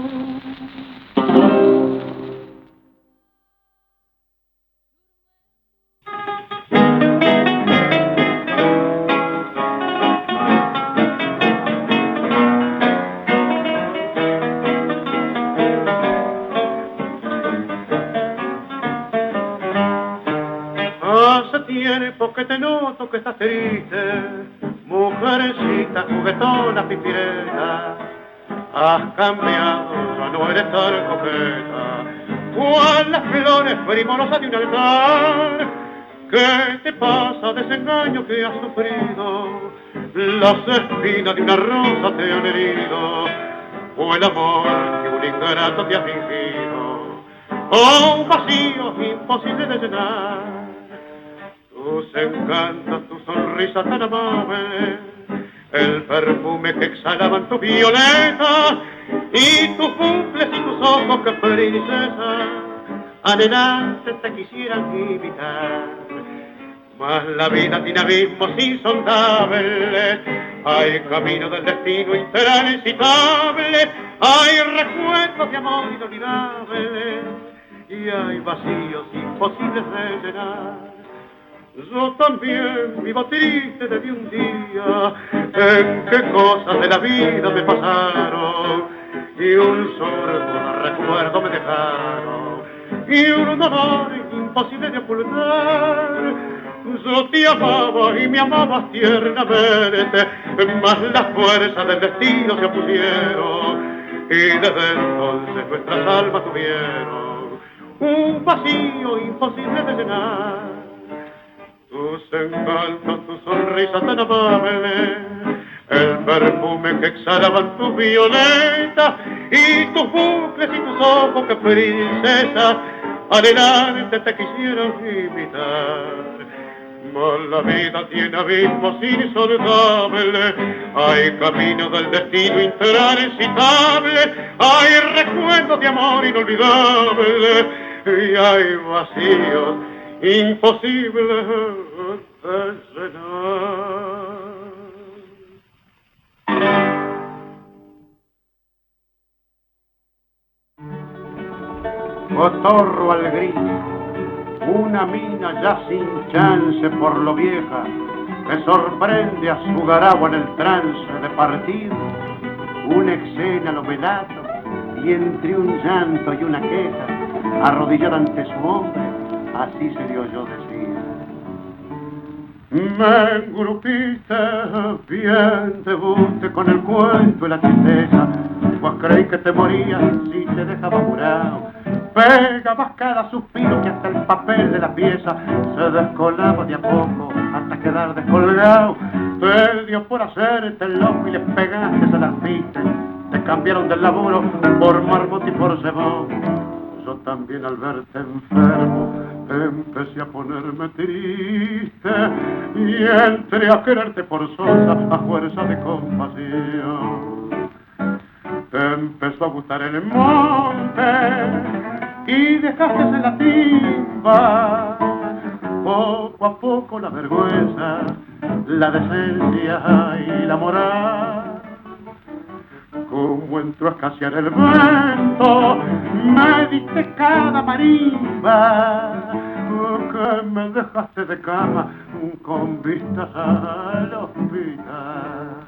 Hace tiempo que te noto que estás triste, mujercita juguetona pipireta. Has cambiado, ya no eres tan coqueta, cual las flores primorosas de un altar. ¿Qué te pasa, desengaño que has sufrido? Las espinas de una rosa te han herido, o el amor que un ingrato te ha fingido, o un vacío imposible de llenar. Tus encantos, tu sonrisa tan amable, el perfume que exhalaban tu violeta, y tus cumples y tus ojos que princesa anhelantes te quisieran imitar. Mas la vida tiene abismos insondables, hay camino del destino intransitable, hay recuerdos de amor inolvidables y hay vacíos imposibles de llenar. Yo también vivo triste desde un día en que cosas de la vida me pasaron y un sordo recuerdo me dejaron y un dolor imposible de ocultar. Yo te amaba y me amabas tiernamente, mas las fuerzas del destino se opusieron y desde entonces nuestras almas tuvieron un vacío imposible de llenar. Tus encantos, tu sonrisa tan amable, el perfume que exhalaban tus violetas y tus bucles y tus ojos que princesa adelante te quisieran imitar. Mas la vida tiene abismos insondables, hay camino del destino intransitable, hay recuerdos de amor inolvidable y hay vacíos imposibles de llenar. Cotorro al grito, una mina ya sin chance por lo vieja, que sorprende a su garagua en el trance de partir, una escena lo melato, y entre un llanto y una queja, arrodillada ante su hombre, así se le oyó decir: me engrupiste bien de buste con el cuento y la tristeza, pues creí que te morías si te dejaba jurado. Pegabas cada suspiro que hasta el papel de la pieza se descolaba de a poco hasta quedar descolgado. Te dio por hacerte el loco y le pegaste al arpiste. Te cambiaron del laburo por marmot y por cebón. Yo también al verte enfermo empecé a ponerme triste y entré a quererte forzosa a fuerza de compasión. Te empezó a gustar el monte y dejaste en la timba, poco a poco la vergüenza, la decencia y la moral. Como entró a escasear el viento, me diste cada marimba, que me dejaste de cama con vistas al hospital.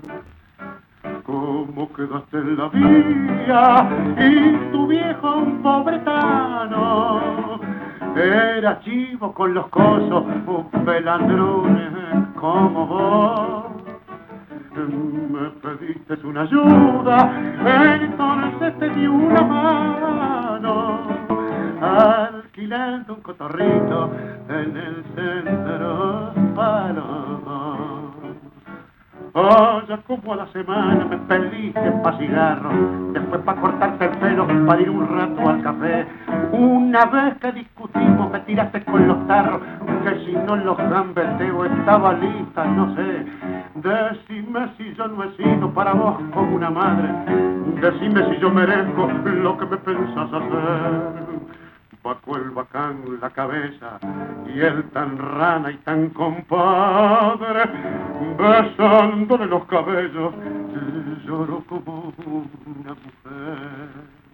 Cómo quedaste en la vía y tu viejo un pobretano era chivo con los cosos, un pelandrones como vos. me pediste una ayuda, entonces te di una mano, alquilando un cotorrito en el centro Palo. Oh, ya como a la semana me pediste pa' cigarro, después pa' cortarte el pelo, para ir un rato al café. Una vez que discutimos me tiraste con los tarros, que si no los gambeteo estaba lista, no sé. Decime si yo no he sido para vos como una madre, decime si yo merezco lo que me pensás hacer. Bajo el bacán la cabeza y él tan rana y tan compadre, besándole los cabellos, lloró como una mujer.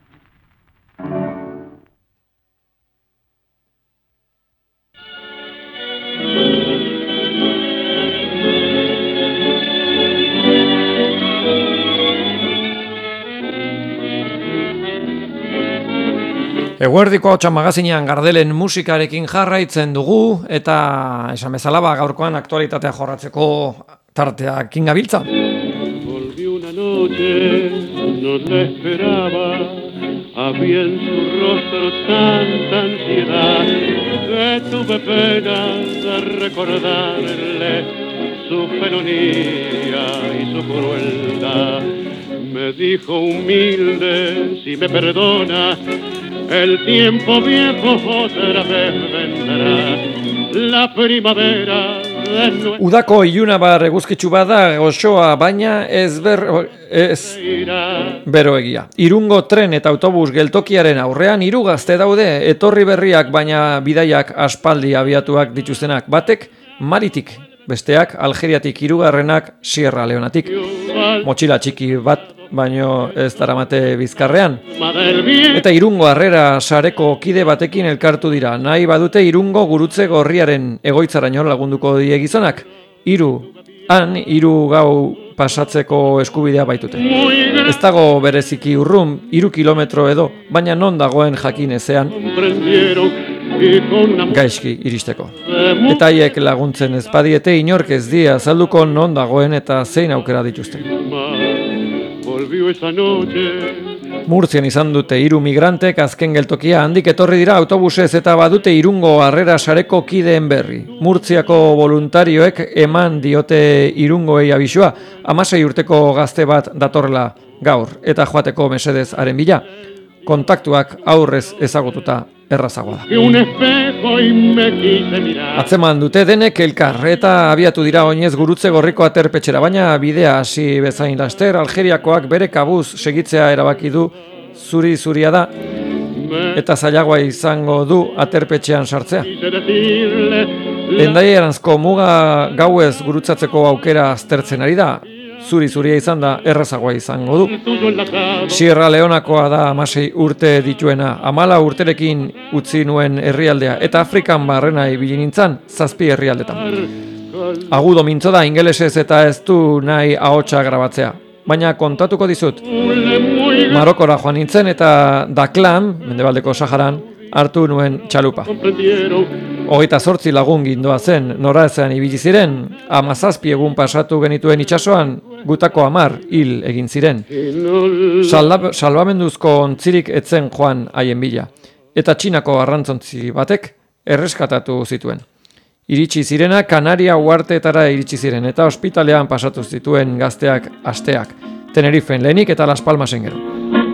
Eguerdiko Ahotsa magazinean Gardelen musikarekin jarraitzen dugu eta esan bezala gaurkoan aktualitatea jorratzeko tarteakin gabiltza. Volví una noche, no la esperaba, había en su rostro tanta ansiedad que tuve pena de recordarle su felonía y su crueldad. Me dijo humilde, si me perdona, el tiempo viejo otra vez vendrá, la primavera de nuestra... Udako ilunabar eguzkitsu bada goxoa, baina ez beroegia. Irungo tren eta autobus geltokiaren aurrean 3 gazte daude, etorri berriak baina bidaiak aspaldi abiatuak dituztenak. Batek Maritik, besteak Algeriatik, 3. Sierra Leonatik. Motxila txiki bat baino ez daramate bizkarrean. Eta Irungo Harrera sareko kide batekin elkartu dira. Nahi badute Irungo Gurutze Gorriaren egoitzaraino lagunduko die gizonak. 3 gau pasatzeko eskubidea baitute. Ez dago bereziki urrun, 3 kilometro edo, baina non dagoen jakin ezean gaizki iristeko. Eta haiek laguntzen ezpadiete inork ez die azalduko non dagoen eta zein aukera dituzten. Murtzian izan dute 3 migrantek azken geltokia, handik etorri dira autobusez eta badute Irungo Harrera sareko kideen berri. Murtziako voluntarioek eman diote Irungoei abisua, 16 urteko gazte bat datorrela gaur eta joateko mesedez haren bila. Kontaktuak aurrez ezagututa errazagoa da. Atzeman dute denek elkar eta abiatu dira oinez Gurutze Gorriko aterpetxera, baina bidea hasi bezain laster Algeriakoak bere kabuz segitzea erabaki du, zuri-zuria da eta zailagoa izango du aterpetxean sartzea. Hendaiaranzko muga gauez gurutzatzeko aukera aztertzen ari da, zuri-zuria izan da errazagoa izango du. Sierra Leonakoa da 16 urte dituena, 14 urterekin utzi nuen herrialdea, eta Afrikan barrena ibili nintzan 7 herrialdetan. Agudo mintzo da ingelesez eta ez du nahi ahotsa grabatzea. Baina kontatuko dizut, Marokora joan nintzen eta Daklan, Mendebaldeko Saharan, hartu nuen txalupa. 28 lagun gindoa zen, noraezean ibili ziren, 17 egun pasatu genituen itsasoan, gutako 10 hil egin ziren. Salbamenduzko ontzirik etzen joan haien bila, eta Txinako arrantzontzi batek erreskatatu zituen. Iritsi zirena Kanaria uharteetara iritsi ziren, eta ospitalean pasatu zituen gazteak asteak, Tenerifen lehenik eta Las Palmasen gero.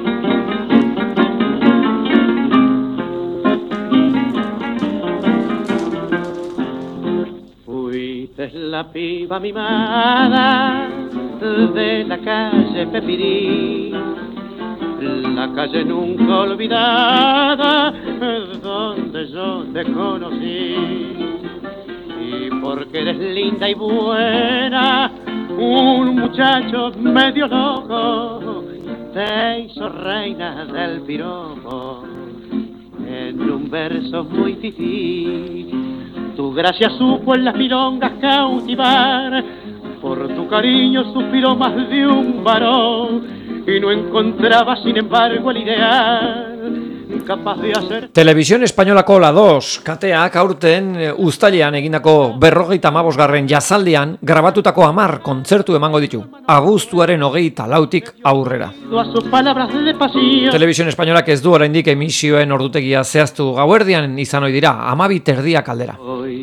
La piba mimada de la calle Pepirí, la calle nunca olvidada donde yo te conocí. Y porque eres linda y buena, un muchacho medio loco te hizo reina del piropo en un verso muy fifí. Tu gracia supo en las milongas cautivar, por tu cariño suspiró más de un varón y no encontraba sin embargo el ideal Televisión Espainolako La 2 kateak aurten uztailean egindako 55. jazaldian grabatutako 10 kontzertu emango ditu. Abuztuaren 24tik aurrera. Televisión Espainolak ez du oraindik emisioen ordutegia zehaztu, gauerdian izan ohi dira 12:30 aldera.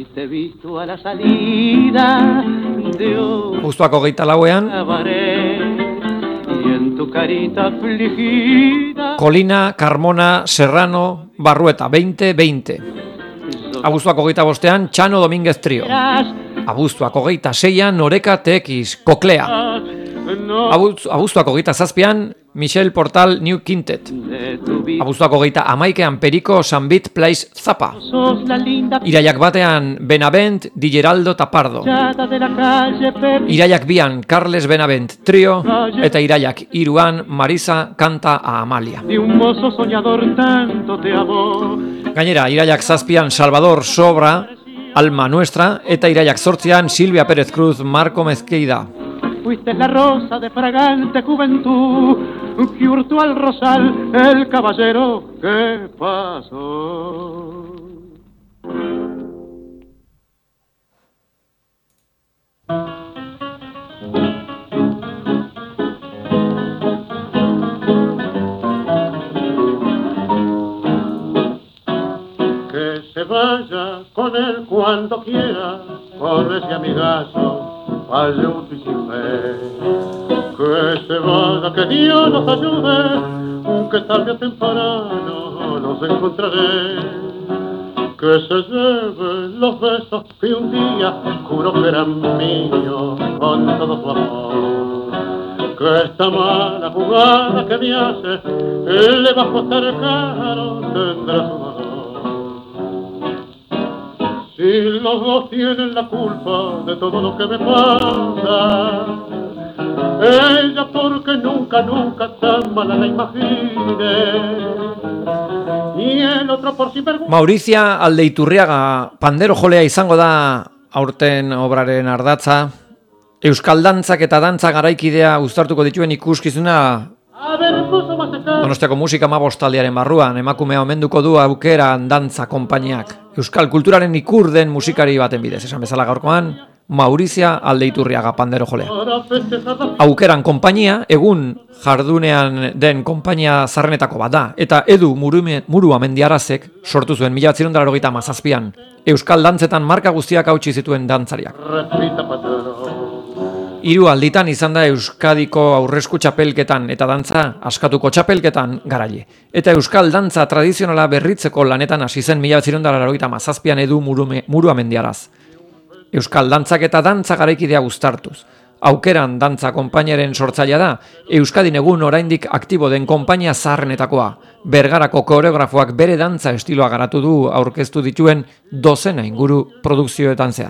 Abuztuak 24ean Colina, Carmona, Serrano, Barrueta, 20-20. Abuztuak 25ean, Txano Domínguez Trio. Abuztuak 26ean, Noreka Tekiz, Koklea. Abuztuak 27ean, Michel Portal New Quintet. Abuztuak 31ean, Perico Sanbit Place Zapa. Iraiak batean, Benavent, Di Geraldo Tapardo. Iraiak bian, Carles Benavent Trio. Eta iraiak iruan, Marisa Canta a Amalia. Gainera, iraiak zazpian, Salvador Sobra, Alma Nuestra. Eta iraiak 8ean, Silvia Pérez Cruz, Marco Mezquida. Fuiste la rosa de fragante juventud que hurtó al rosal el caballero que pasó. Que se vaya con él cuando quiera, con ese amigazo Ayuda y sin fe, que se vaya, que Dios nos ayude, que tarde o temprano nos encontraré, que se lleve los besos que un día juró que eran míos con todo su amor, que esta mala jugada que me hace le va a costar caro, tendrá su dolor. Si los dos tienen la culpa de todo lo que me pasa, ella porque nunca tan mala la imagine, y el otro por si vergüenza. Maurizia Aldeiturriaga pandero jolea izango da aurten obraren ardatza. Euskal dantzak eta dantza garaikidea uztartuko dituen ikuskizuna Donostiako musika 15 taldearen barruan emakumea omenduko du Aukeran dantza konpainiak. Euskal kulturaren ikur den musikari baten bidez, esan bezala gaurkoan, Maurizia Aldeiturriaga pandero jolea. Aukeran konpainia egun jardunean den konpainia zarrenetako bat da, eta Edu Muruamendiarazek sortu zuen 1997an Euskal dantzetan marka guztiak hautsi zituen dantzariak. 3 alditan izan da Euskadiko aurresku txapelketan eta dantza askatuko txapelketan garaile. Eta Euskal dantza tradizionala berritzeko lanetan hasi zen 1997an Edu Muruamendiaraz. Euskal dantzak eta dantza garaikidea uztartuz. Aukeran dantza konpainiaren sortzailea da, Euskadin egun oraindik aktibo den konpainia zaharrenetakoa. Bergarako koreografoak bere dantza estiloa garatu du aurkeztu dituen 12 inguru produkzioetan zehar.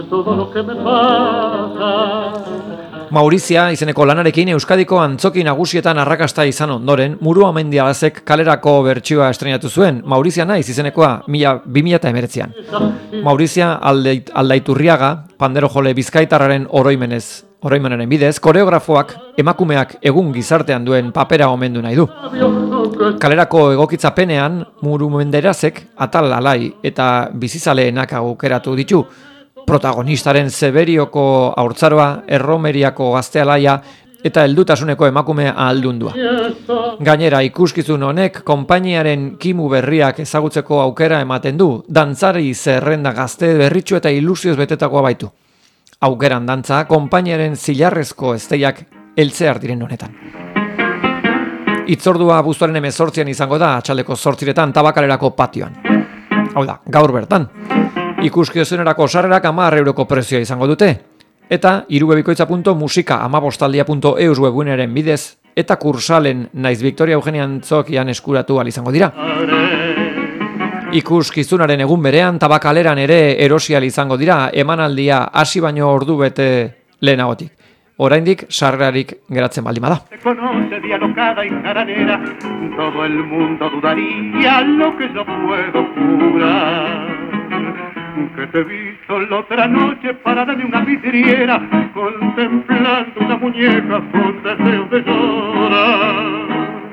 Maurizia izeneko lanarekin Euskadiko antzoki nagusietan arrakasta izan ondoren, Muruamendiarazek kalerako bertsioa estrenatu zuen, Maurizia naiz izenekoa 2019an. Maurizia Aldeiturriaga, pandero jole bizkaitarraren oroimenaren bidez, koreografoak emakumeak egun gizartean duen papera omendu nahi du. Kalerako egokitzapenean, Muruamendiarazek atal alai eta bizizaleenak aukeratu ditu. Protagonistaren Zeberioko haurtzaroa, Erromeriako gaztealaia eta heldutasuneko emakume ahaldundua. Gainera ikuskizun honek konpainiaren kimu berriak ezagutzeko aukera ematen du, dantzari zerrenda gazte berritxu eta ilusioz betetakoa baitu. Aukeran dantza konpainiaren zilarrezko esteiak heltzear diren honetan. Itzordua abuztuaren 18an izango da, atxaldeko 8etan Tabakalerako patioan. Hau da, gaur bertan. Ikuskiozunerako sarrerak 10 euroko prezioa izango dute. Eta irubebikoitza.musika15taldia.eus webguneren bidez eta kursalen naiz Victoria Eugenia Antzokian eskuratu ahal izango dira. Ikuskizunaren egun berean Tabakaleran ere erosial izango dira, emanaldia hasi baino ordu bete lehenagotik. Oraindik sarrerarik geratzen baldin bada. Conoce dialogada y jaranera, todo el mundo dudaría lo que yo puedo jurar. Que te he visto la otra noche parada en una vidriera, contemplando una muñeca con deseo de llorar.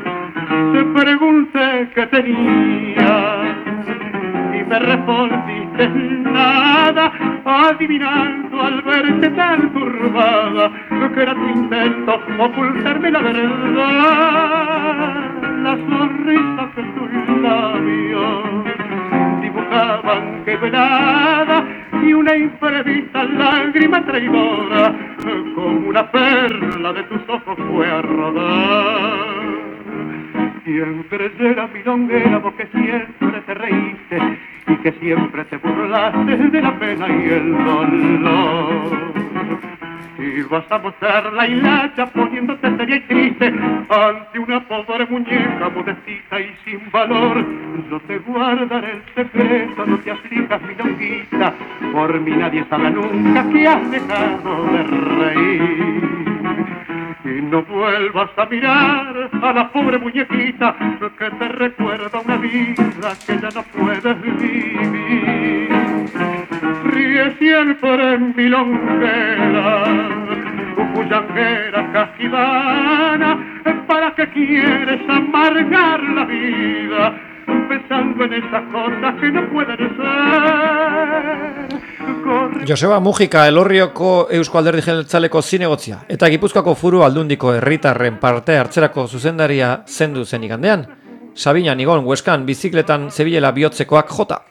te pregunté qué tenía y me respondiste nada, adivinando al verte tan turbada que era tu intento ocultarme la verdad. La sonrisa que tus labios dibujaban que velada y una imprevista lágrima traidora como una perla de tus ojos fue a rodar. Y entre la milonguera vos que siempre te reíste y que siempre te burlaste de la pena y el dolor. Y vas a mostrar la hilacha poniéndote seria y triste ante una pobre muñeca modestita y sin valor. Yo te guardaré el secreto, no te aflijas milonguita, por mí nadie sabrá nunca que has dejado de reír. Y no vuelvas a mirar a la pobre muñequita que te recuerda una vida que ya no puedes vivir. Ríe siempre en milonguera, bullanguera cajibana, ¿para qué quieres amargar la vida? Pensando en esas cosas que no pueden ser. Joseba Mujika Elorrioko Eusko Alderdi Jeltzaleko zinegotzia eta Gipuzkoako Foru Aldundiko herritarren parte hartzerako zuzendaria zendu zen igandean. Sabina Nigon Hueskan bizikletan zebilela bihotzekoak jota.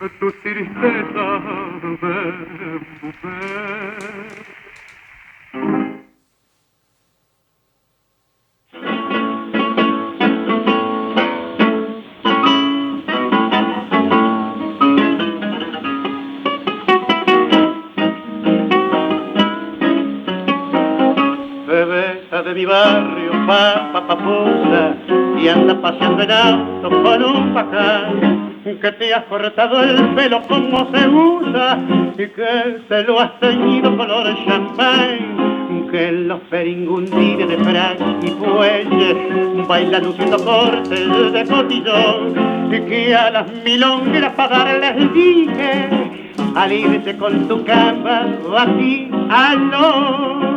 De mi barrio, papapura, y anda paseando en auto con un paján, que te has cortado el pelo como se usa y que se lo has teñido color champán, que los peringundines de frac y fuelle bailan luciendo cortes de cotillón y que a las milongueras para darles dije al irse con tu cama aquí aló.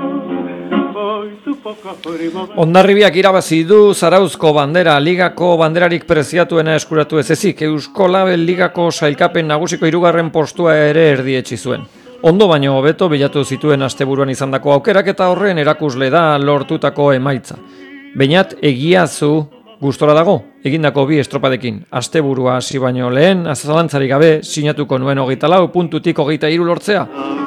Hondarribiak irabazi du Zarauzko bandera ligako banderarik preziatuena eskuratu ez ezik, Eusko Label ligako sailkapen nagusiko 3. postua ere erdietsi zuen. Ondo baino hobeto bilatu zituen asteburuan izandako aukerak eta horren erakusle da lortutako emaitza. Beñat egiazu gustora dago, egindako 2 estropadekin. Asteburua hasi baino lehen, azalantzarik gabe sinatuko nuen 24 puntutik 23 lortzea.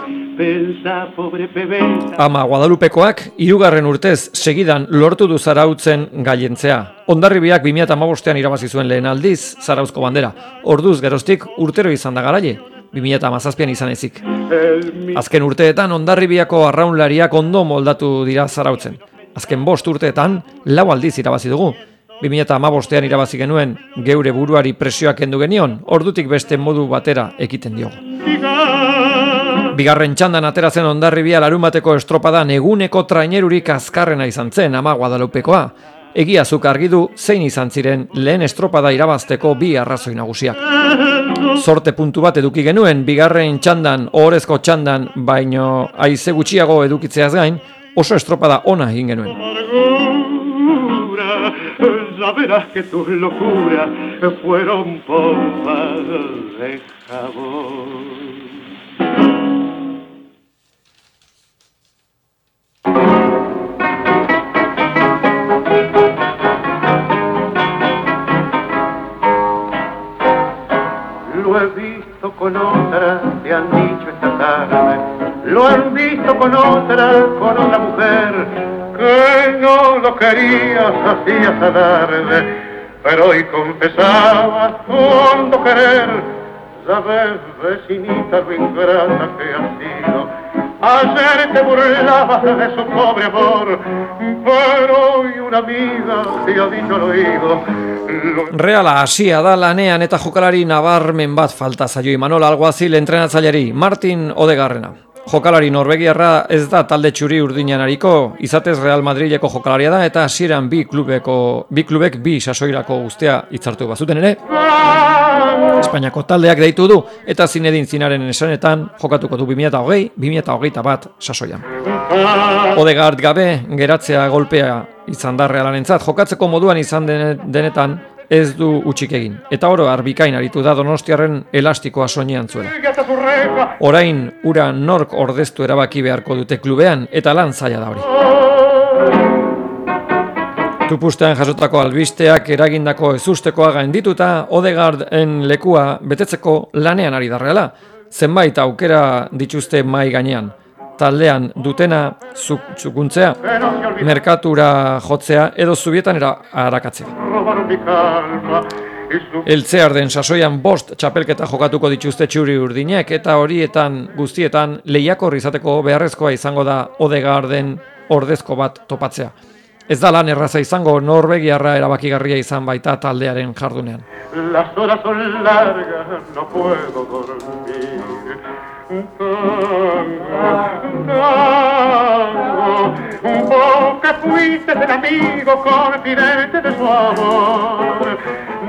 Ama Guadalupekoak 3. urtez segidan lortu du Zarautzen gailentzea. Hondarribiak 2015ean irabazi zuen lehen aldiz Zarauzko bandera. Orduz geroztik urtero izan da garaile, 2017ean izan ezik. Azken urteetan Hondarribiako arraunlariak ondo moldatu dira Zarautzen. Azken 5 urteetan 4 aldiz irabazi dugu. 2015ean irabazi genuen geure buruari presioak kendu genion, ordutik beste modu batera ekiten diogu. Bigarren txandan atera zen Hondarribia larunbateko estropadan eguneko trainerurik azkarrena izan zen Ama Guadalupekoa. Egiazuk argi du zein izan ziren lehen estropada irabazteko 2 arrazoi nagusiak. Sorte puntu bat eduki genuen bigarren txandan, ohorezko txandan, baino haize gutxiago edukitzeaz gain, oso estropada ona egin genuen. Ya verás que tus locuras fueron pompas de jabón. Lo he visto con otra, te han dicho esta tarde. Lo han visto con otra mujer que no lo querías, hacías alarde, pero hoy confesabas hondo querer. Ya ves, vecinita, lo ingrata que has sido. Ayer te burlabas de su pobre amor, pero hoy una amiga te ha dicho al oído. Reala hasia da lanean eta jokalari nabarmen bat falta zaio Imanol Alguazil entrenatzaileari, Martin Odegarrena. Jokalari norvegiarra ez da talde txuri urdinan ariko, izatez Real Madrileko jokalaria da eta hasieran bi klubek bi sasoirako guztia hitzartu bazuten ere. Espainiako taldeak deitu du eta Zinedine Zidanaren esanetan jokatuko du 2020-2021 sasoian. Odegaard gabe geratzea golpea izan da Realarentzat, jokatzeko moduan izan denetan ez du utzik egin. Eta oro bikain aritu da Donostiarren elastikoa soinean zuela. Orain ura nork ordeztu erabaki beharko dute klubean eta lan zaila da hori. Tupustean jasotako albisteak eragindako ezustekoa gaindituta Odegaarden lekua betetzeko lanean ari da Reala. Zenbait aukera dituzte mahai gainean. Taldean dutena zukuntzea, merkatura jotzea edo zubietan arakatzea. Eltzearden sasoian 5 txapelketa jokatuko dituzte txuri urdinek eta horietan guztietan lehiakor izateko beharrezkoa izango da Odegaarden ordezko bat topatzea. Ez da lan erraza izango norvegiarra erabakigarria izan baita taldearen jardunean. Las horas son largas, no puedo dormir. Vos que fuiste el amigo confidente de su amor.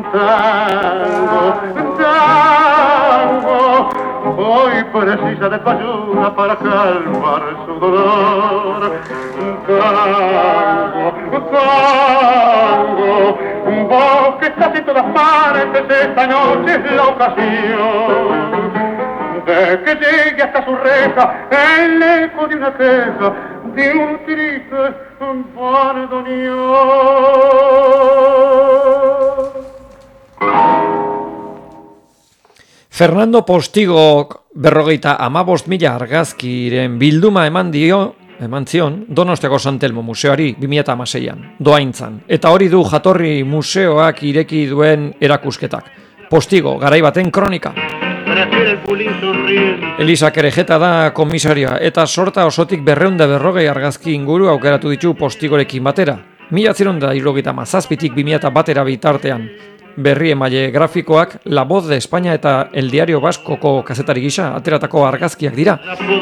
Tango, hoy precisa de tu ayuda para calmar su dolor. Tango, vos que estás en todas partes, esta noche es la ocasión de que llegue hasta su reja el eco de una queja, de un triste bandoneón. Fernando Postigok 55.000 argazkiren bilduma eman zion Donostiako San Telmo museoari 2016an, doaintzan. Eta hori du jatorri museoak ireki duen erakusketak. Postigo, garai baten kronika. Elisa Kerejeta da komisarioa eta sorta osotik 240 argazki inguru aukeratu ditu Postigorekin batera. 1977tik 2001 bitartean. Berri emaile grafikoak La Voz de España eta El Diario Baskoko kazetari gisa ateratako argazkiak dira.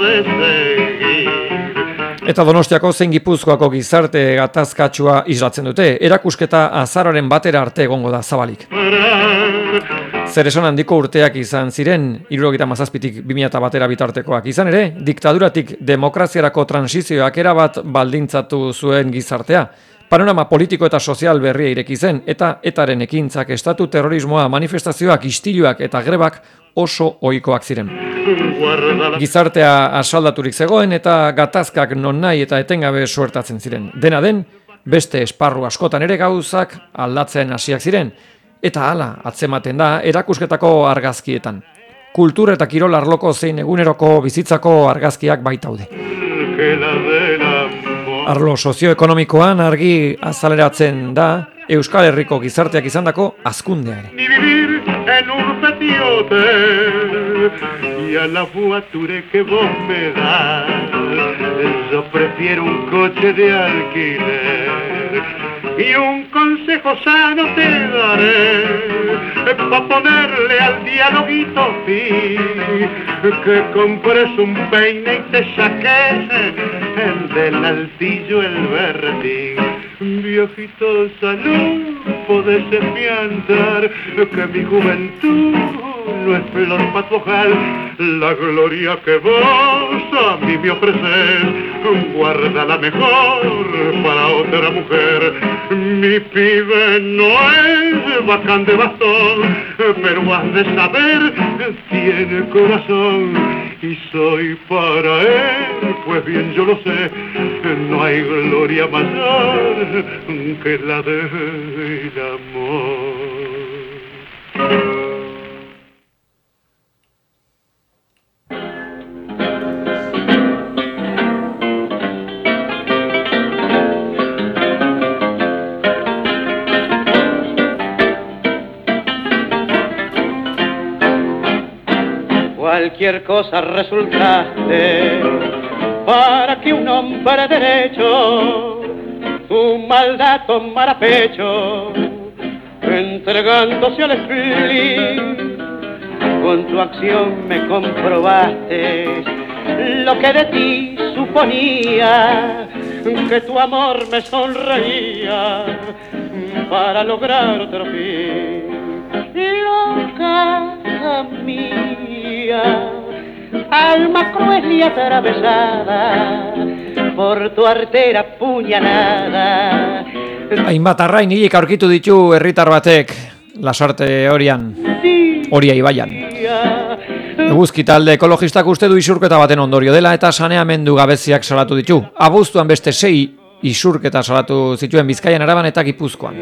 Eta Donostiako zein Gipuzkoako gizarte gatazkatsua islatzen dute. Erakusketa azaroaren 1 arte egongo da zabalik. Zer esan handiko urteak izan ziren, 1977tik 2001 bitartekoak izan ere, diktaduratik demokraziarako transizioak erabat baldintzatu zuen gizartea. Panorama politiko eta sozial berria ireki zen, eta etaren ekintzak, estatu terrorismoa, manifestazioak, istiluak eta grebak oso ohikoak ziren. Gizartea asaldaturik zegoen eta gatazkak nonahi eta etengabe suertatzen ziren. Dena den, beste esparru askotan ere gauzak aldatzen hasiak ziren, eta hala atzematen da erakusketako argazkietan. Kultur eta kirol arloko zein eguneroko bizitzako argazkiak baitaude. Arlo sozioekonomikoan argi azaleratzen da Euskal Herriko gizarteak izandako hazkundea ere. Ni vivir en un petit hotel y a la voiture que vos me das. Yo prefiero un coche de alquiler y un consejo sano te daré pa' ponerle al dialoguito fin, que compres un peine y te saques del altillo el berretín. Viejito salud, podés enviar que mi juventud no es flor pa' tu ojal. La gloria que vos a mí me ofreces, guarda la mejor para otra mujer. Mi pibe no es bacán de bastón, pero has de saber, tiene corazón. Y soy para él, pues bien yo lo sé, no hay gloria mayor que la del amor. Cualquier cosa resultaste para que un hombre derecho tu maldad tomara pecho, entregándose al spleen. Con tu acción me comprobaste lo que de ti suponía, que tu amor me sonreía para lograr otro fin. Loca mía, alma cruel y atravesada por tu artera puñalada. Hainbat arrain hilik aurkitu ditu herritar batek Lasarte horian, Oria ibaian. Eguzki talde ekologistak uste du isurketa baten ondorio dela eta saneamendu gabeziak salatu ditu. Abuztuan beste 6 isurketa salatu zituen Bizkaian, Araban eta Gipuzkoan.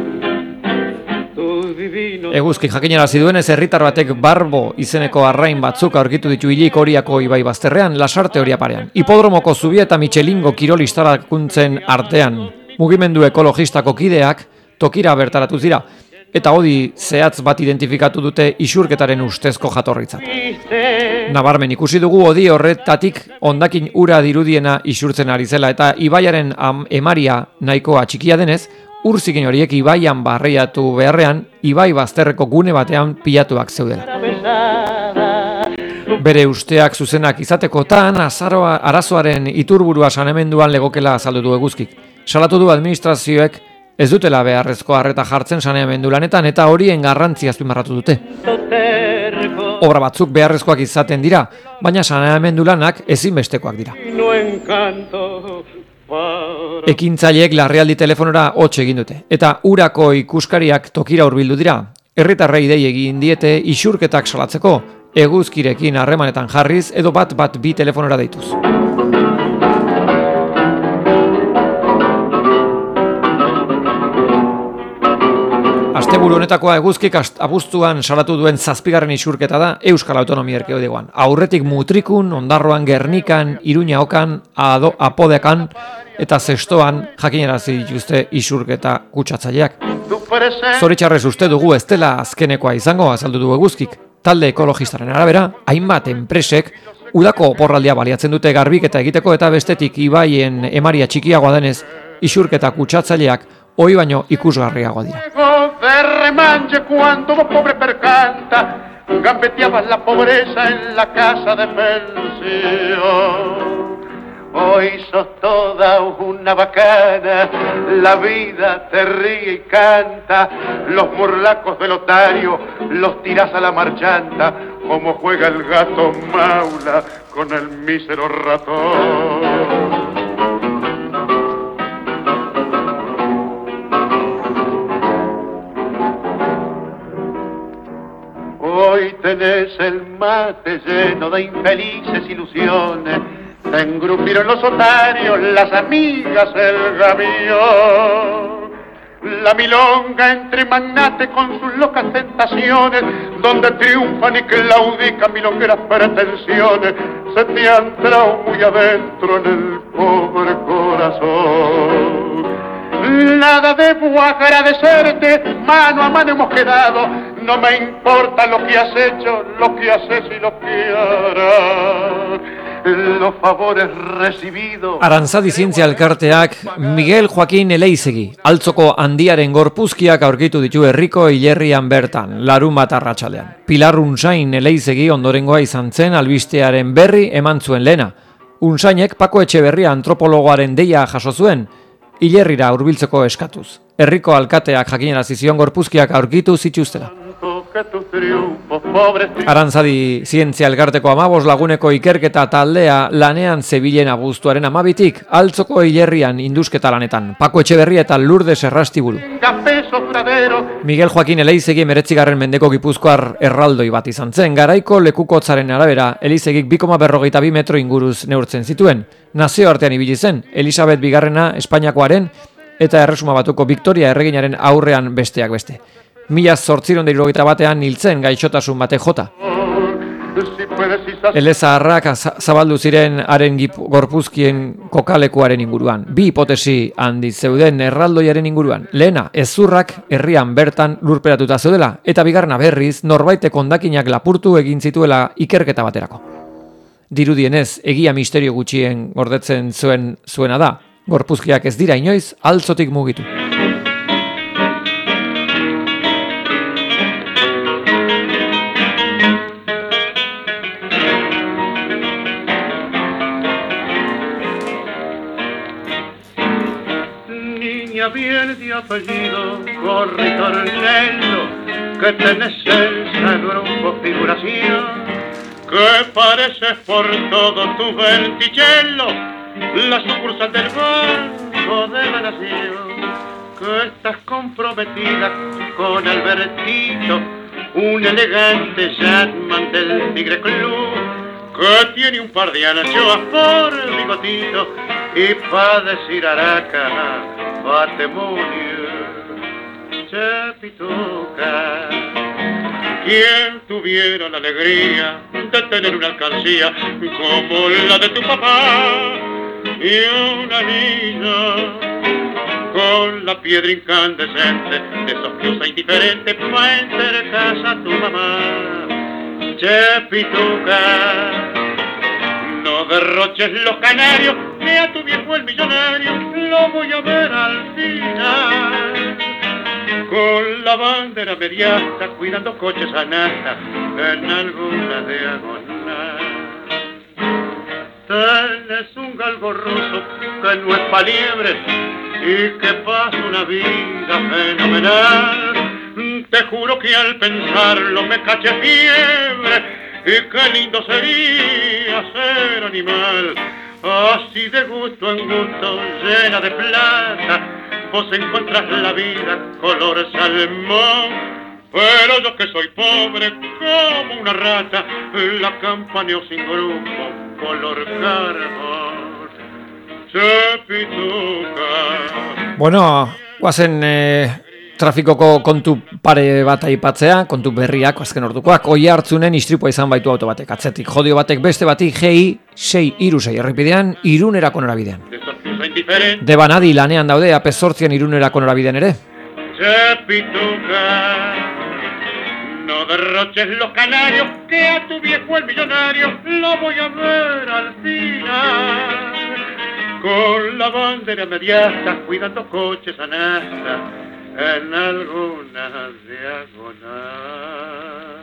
Eguzki jakinarazi duenez herritar batek Barbo izeneko arrain batzuk aurkitu ditu hilik Oriako ibai bazterrean, Lasarte Oria parean. Hipodromoko Zubia eta Michelingo kirol instalakuntzen artean mugimendu ekologistako kideak tokira bertaratu dira. Eta hodi zehatz bat identifikatu dute isurketaren ustezko jatorritzat. Nabarmen ikusi dugu hodi horretatik hondakin ura dirudiena isurtzen ari zela eta ibaiaren emaria nahikoa txikia denez, urzikin horiek ibaian barreiatu beharrean, ibai bazterreko gune batean pilatuak zeudela. Bere usteak zuzenak izatekotan, arazoaren iturburua saneamenduan legokela azaldu du Eguzkik. Salatu du administrazioek ez dutela beharrezko arreta jartzen saneamendu lanetan eta horien garrantzia azpimarratu dute. Obra batzuk beharrezkoak izaten dira, baina saneamendu lanak ezinbestekoak dira. Ekintzaileek larrialdi telefonora hots egin dute eta urako ikuskariak tokira hurbildu dira. Herritarrei dei egin diete isurketak salatzeko, Eguzkirekin harremanetan jarriz edo bat 2 telefonora deituz. Asteburu honetakoa Eguzkik abuztuan salatu duen 7. isurketa da Euskal Autonomia Erkidegoan. Aurretik Mutrikun, Ondarroan, Gernikan, Iruña Okan, Apodekan eta Zestoan jakinarazi dituzte isurketa kutsatzaileak. Zoritxarrez uste dugu ez dela azkenekoa izango, azaldu du Eguzkik. Talde ekologistaren arabera, hainbat enpresek udako oporraldia baliatzen dute garbiketa egiteko eta bestetik ibaien emaria txikiagoa denez, isurketa kutsatzaileak hoi baino ikusgarriagoa dira. De remanche cuando vos pobre percanta, gambeteabas la pobreza en la casa de pensión. Hoy sos toda una bacana, la vida te ríe y canta, los murlacos del otario los tirás a la marchanta, como juega el gato maula con el mísero ratón. Hoy tenés el mate lleno de infelices ilusiones, se engrupieron los otarios, las amigas, el gavión. La milonga entre magnates con sus locas tentaciones, donde triunfan y claudican milongueras pretensiones, se te han entrado muy adentro en el pobre corazón. Nada debo agradecerte, mano a mano hemos quedado, no me importa lo que has hecho, lo que haces y lo que harás. Los favores recibidos. Arantzadi zientzia elkarteak Miguel Joaquin Eleizegi, altzoko handiaren gorpuzkiak aurkitu ditu herriko hilerrian bertan, larunbat arratsalean. Pilar Unzain Eleizegi ondorengoa izan zen albistearen berri eman zuen lehena. Unzainek Pako Etxeberria antropologoaren deia jaso zuen, hilerrira hurbiltzeko eskatuz. Herriko alkateak jakinarazi zion gorpuzkiak aurkitu zituztela. Arantzadi zientzia elkarteko 15 laguneko ikerketa taldea lanean zebilen abuztuaren 12tik altzoko hilerrian indusketa lanetan. Pako Etxeberria eta Lourdes Errastiburu. Miguel Joaquin Eleizegi 19. mendeko gipuzkoar erraldoi bat izan zen. Garaiko lekukotzaren arabera, Eleizegik 2,42 metro inguruz neurtzen zituen. Nazioartean ibili zen, Elisabet Bigarrena Espainiakoaren eta Erresuma Batuko Victoria erreginaren aurrean besteak beste. 1871 hiltzen gaixotasun batek jota. Elezaharrak zabaldu ziren haren gorpuzkien kokalekuaren inguruan. 2 hipotesi handi zeuden erraldoiaren inguruan. Lehena, hezurrak herrian bertan lurperatuta zeudela, eta bigarrena berriz norbaitek hondakinak lapurtu egin zituela ikerketa baterako. Dirudienez, egia misterio gutxien gordetzen zuena da. Gorpuzkiak ez dira inoiz altzotik mugitu. niña bien de apellido, Corritornello, que tenés el grupo figuración, que pareces por todo tu venticello la sucursal del Banco de la Nación, que estás comprometida con Albertito, un elegante Jatman del Tigre Club, que tiene un par de anchoas por bigotito y pa' decir araca, patrimonio, che pituca. Quien tuviera la alegría de tener una alcancía como la de tu papá y un anillo con la piedra incandescente de esos que usa indiferente pa' enterar casa a tu mamá. Che pituca, no derroches los canarios, que a tu viejo el millonario lo voy a ver al final. Con la bandera mediasta, cuidando coches a nata en alguna diagonal. Tenés un galgo ruso que no es pa' liebre y que pasa una vida fenomenal. Te juro que al pensarlo me caché fiebre y qué lindo sería ser animal. Así de gusto en gusto, llena de plata, vos encontrás la vida color salmón. Pero yo que soy pobre como una rata, la campaneo sin grupo, color carbón. Se pituca. Bueno, guazen trafikoko kontu pare bat aipatzea, kontu berriak, azken ordukoak, Oiartzunen istripua izan baitu auto batek, atzetik jodio batek beste bati GI 636 errepidean, Irunerako norabidean. Debanadi lanean daude, AP8 Irunerako norabidean ere. No derroches los canarios, que a tu viejo el millonario lo voy a ver al final. Con la bandera mediasta, cuidando coches a nasta en alguna diagonal.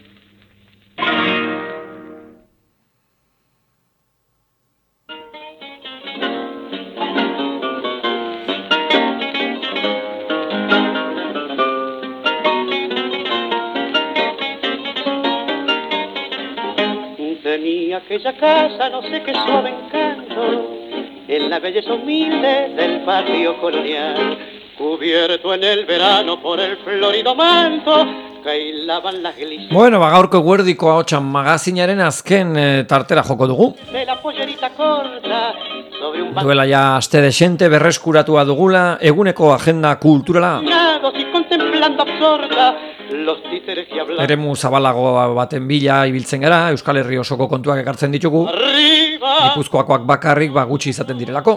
Tenía aquella casa, no sé qué suave encanto, en la belleza humilde del patio colonial, cubierto en el verano por el florido manto que hilaban las glicias. Bueno, gaurko eguerdiko ahotsan magazinaren azken tartera joko dugu. De la pollerita corta sobre un Duela ja aste desente berreskuratua dugula eguneko agenda kulturala. y contemplando absorta los títeres que hablan. Eremu zabalago baten bila ibiltzen gara, Euskal Herri osoko kontuak ekartzen ditugu. Arriba, Gipuzkoakoak bakarrik gutxi izaten direlako.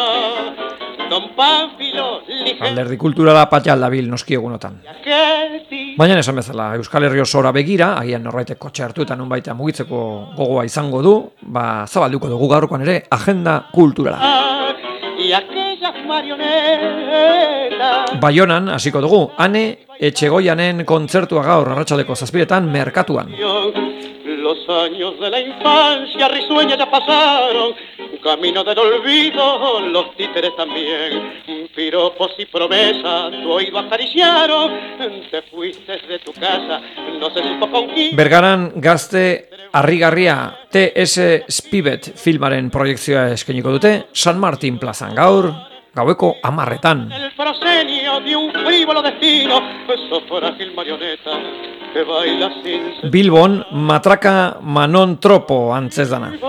Don Pánfilo, Alderdi kulturala patxal dabil noski egunotan. Baina esan bezala, Euskal Herri osora begira, agian norbaitek kotxe hartu eta nonbaita mugitzeko gogoa izango du, zabalduko dugu gaurkoan ere agenda kulturala. Y aquellas marionetas. Baionan hasiko dugu, Ane Etxegoianen kontzertua gaur arratsaldeko 7etan merkatuan. Los años de la infancia risueña ya pasaron, camino del olvido, los títeres también. Piropos y promesas tu oído acariciaron, te fuiste de tu casa, no se supo con quién. Bergaran gazte harrigarria TS Spibet filmaren proiekzioa eskainiko dute, San Martin plazan gaur, gaueko 10:00. El proscenio de un frívolo destino, sos frágil marioneta que baila sin Bilbon matraka Manon Tropo antzez dana.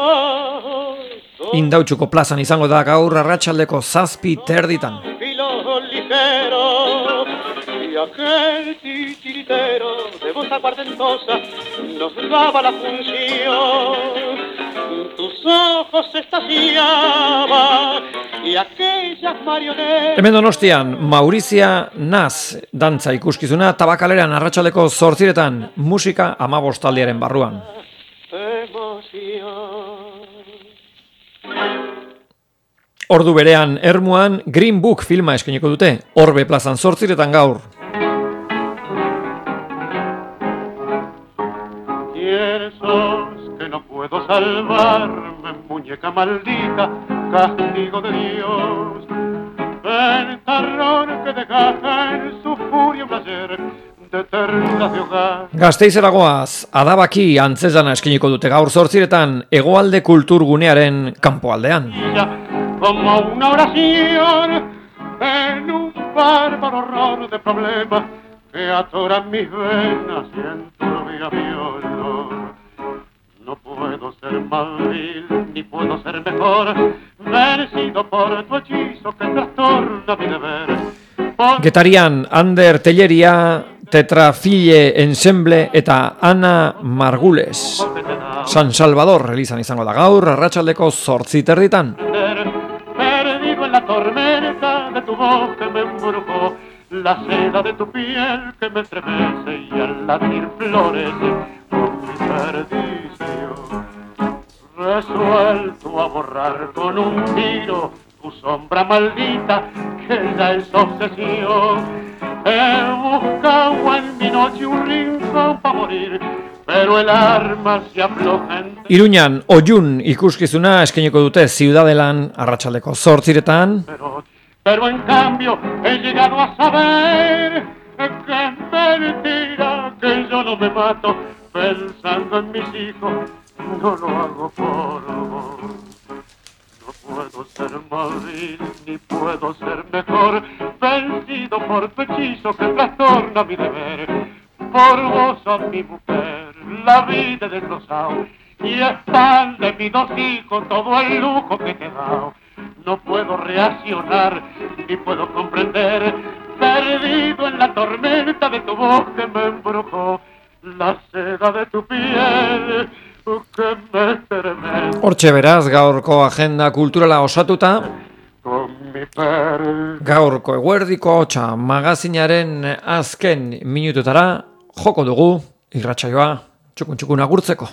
Indautxuko plazan izango da gaur arratsaldeko 7:30. filo ligero y aquel titiritero de voz aguardentosa nos daba la función. Tus ojos se estaciaban y aquellas marionetas. Hemen Donostian, Maurizia Naz dantza ikuskizuna Tabakaleran arratsaldeko 8:00 musika 15 taldearen barruan. Ordu berean Ermuan Green Book filma eskainiko dute, Orbe plazan 8:00 gaur. Que no puedo salvarme, muñeca maldita, castigo de Dios. Ven, desgasta en su furia un ayer de ternuras de hogar. Gasteizera goaz, adabaki antzezana eskiniko dute gaur 8:00 Hegoalde Kulturgunearen kanpoaldean. Como una oración en un bárbaro horror de problemas que atoran mis venas y enturbia mi olor. No puedo ser más vil, ni puedo ser mejor, vencido por tu hechizo que trastorna mi deber. Getarian Ander Telleria, Tetrafile Ensemble eta Ana Margules. San Salvador elizan izango da gaur, arratsaldeko 8:30. Perdido en la tormenta de tu voz que me embrujó, la seda de tu piel que me estremece y al latir florece con mi perdición. Resuelto a borrar con un tiro tu sombra maldita que ya es obsesión. He buscado en mi noche un rincón para morir, pero el arma se afloja en... Iruñan, Oyun ikuskizuna eskeniko dute Ziudadelan arratsaldeko 8:00. Pero en cambio he llegado a saber que es mentira, que yo no me mato pensando en mis hijos, no lo hago por vos. No puedo ser más vil, ni puedo ser mejor, vencido por tu hechizo que trastorna mi deber. Por vos sos mi mujer, la vida he destrozado, y están de mis 2 hijos todo el lujo que te he dado. No puedo reaccionar, ni puedo comprender, perdido en la tormenta de tu voz que me embrujó, la seda de tu piel que me estremece. Hortxe beraz, gaurko agenda kulturala osatuta, Con mi per... gaurko eguerdiko hotsa magazinaren azken minututara joko dugu irratsaioa txukun agurtzeko.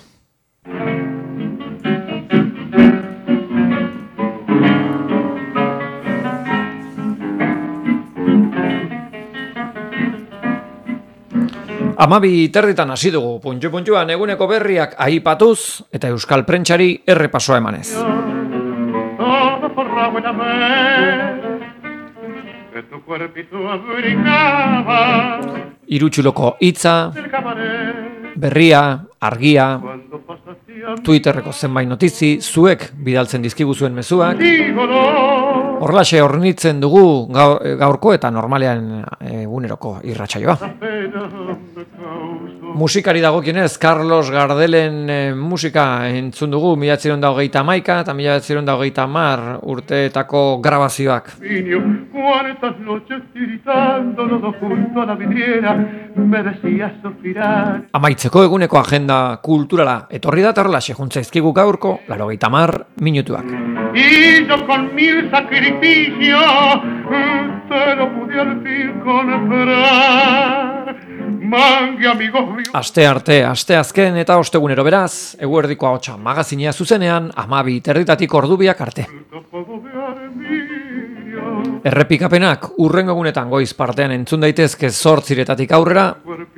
Amabi terditan hasi dugu, puntxuan eguneko berriak aipatuz eta euskal prentsari errepasoa emanez. Todo por la buena fe que tu cuerpito abrigaba Irutxuloko hitza, el cabaret berria, argia, cuando pasaste Twitterreko zenbait notizi, zuek bidaltzen dizkiguzuen mezuak. dígolo. Horlaxe hornitzen dugu gaurko eta normalean eguneroko irratsaioa. Apenas me causó Musikari dagokienez, Carlos Gardelen musika entzun dugu 1921 eta 1930 urteetako grabazioak. niño, cuántas noches tiritando los dos junto a la vidriera me decías suspirar. Amaitzeko eguneko agenda kulturala etorri da eta horlaxe juntzaizkigu gaurko 90 minutuak. Y yo con 1000 sacrificios te lo pude al fin comprar. Mangue amigos míos. Aste arte, aste azken eta ostegunero beraz, eguerdiko ahotsa magazinea zuzenean, 12:30 ordubiak arte. Errepikapenak urrengo egunetan goiz partean entzun daitezke 8:00 aurrera,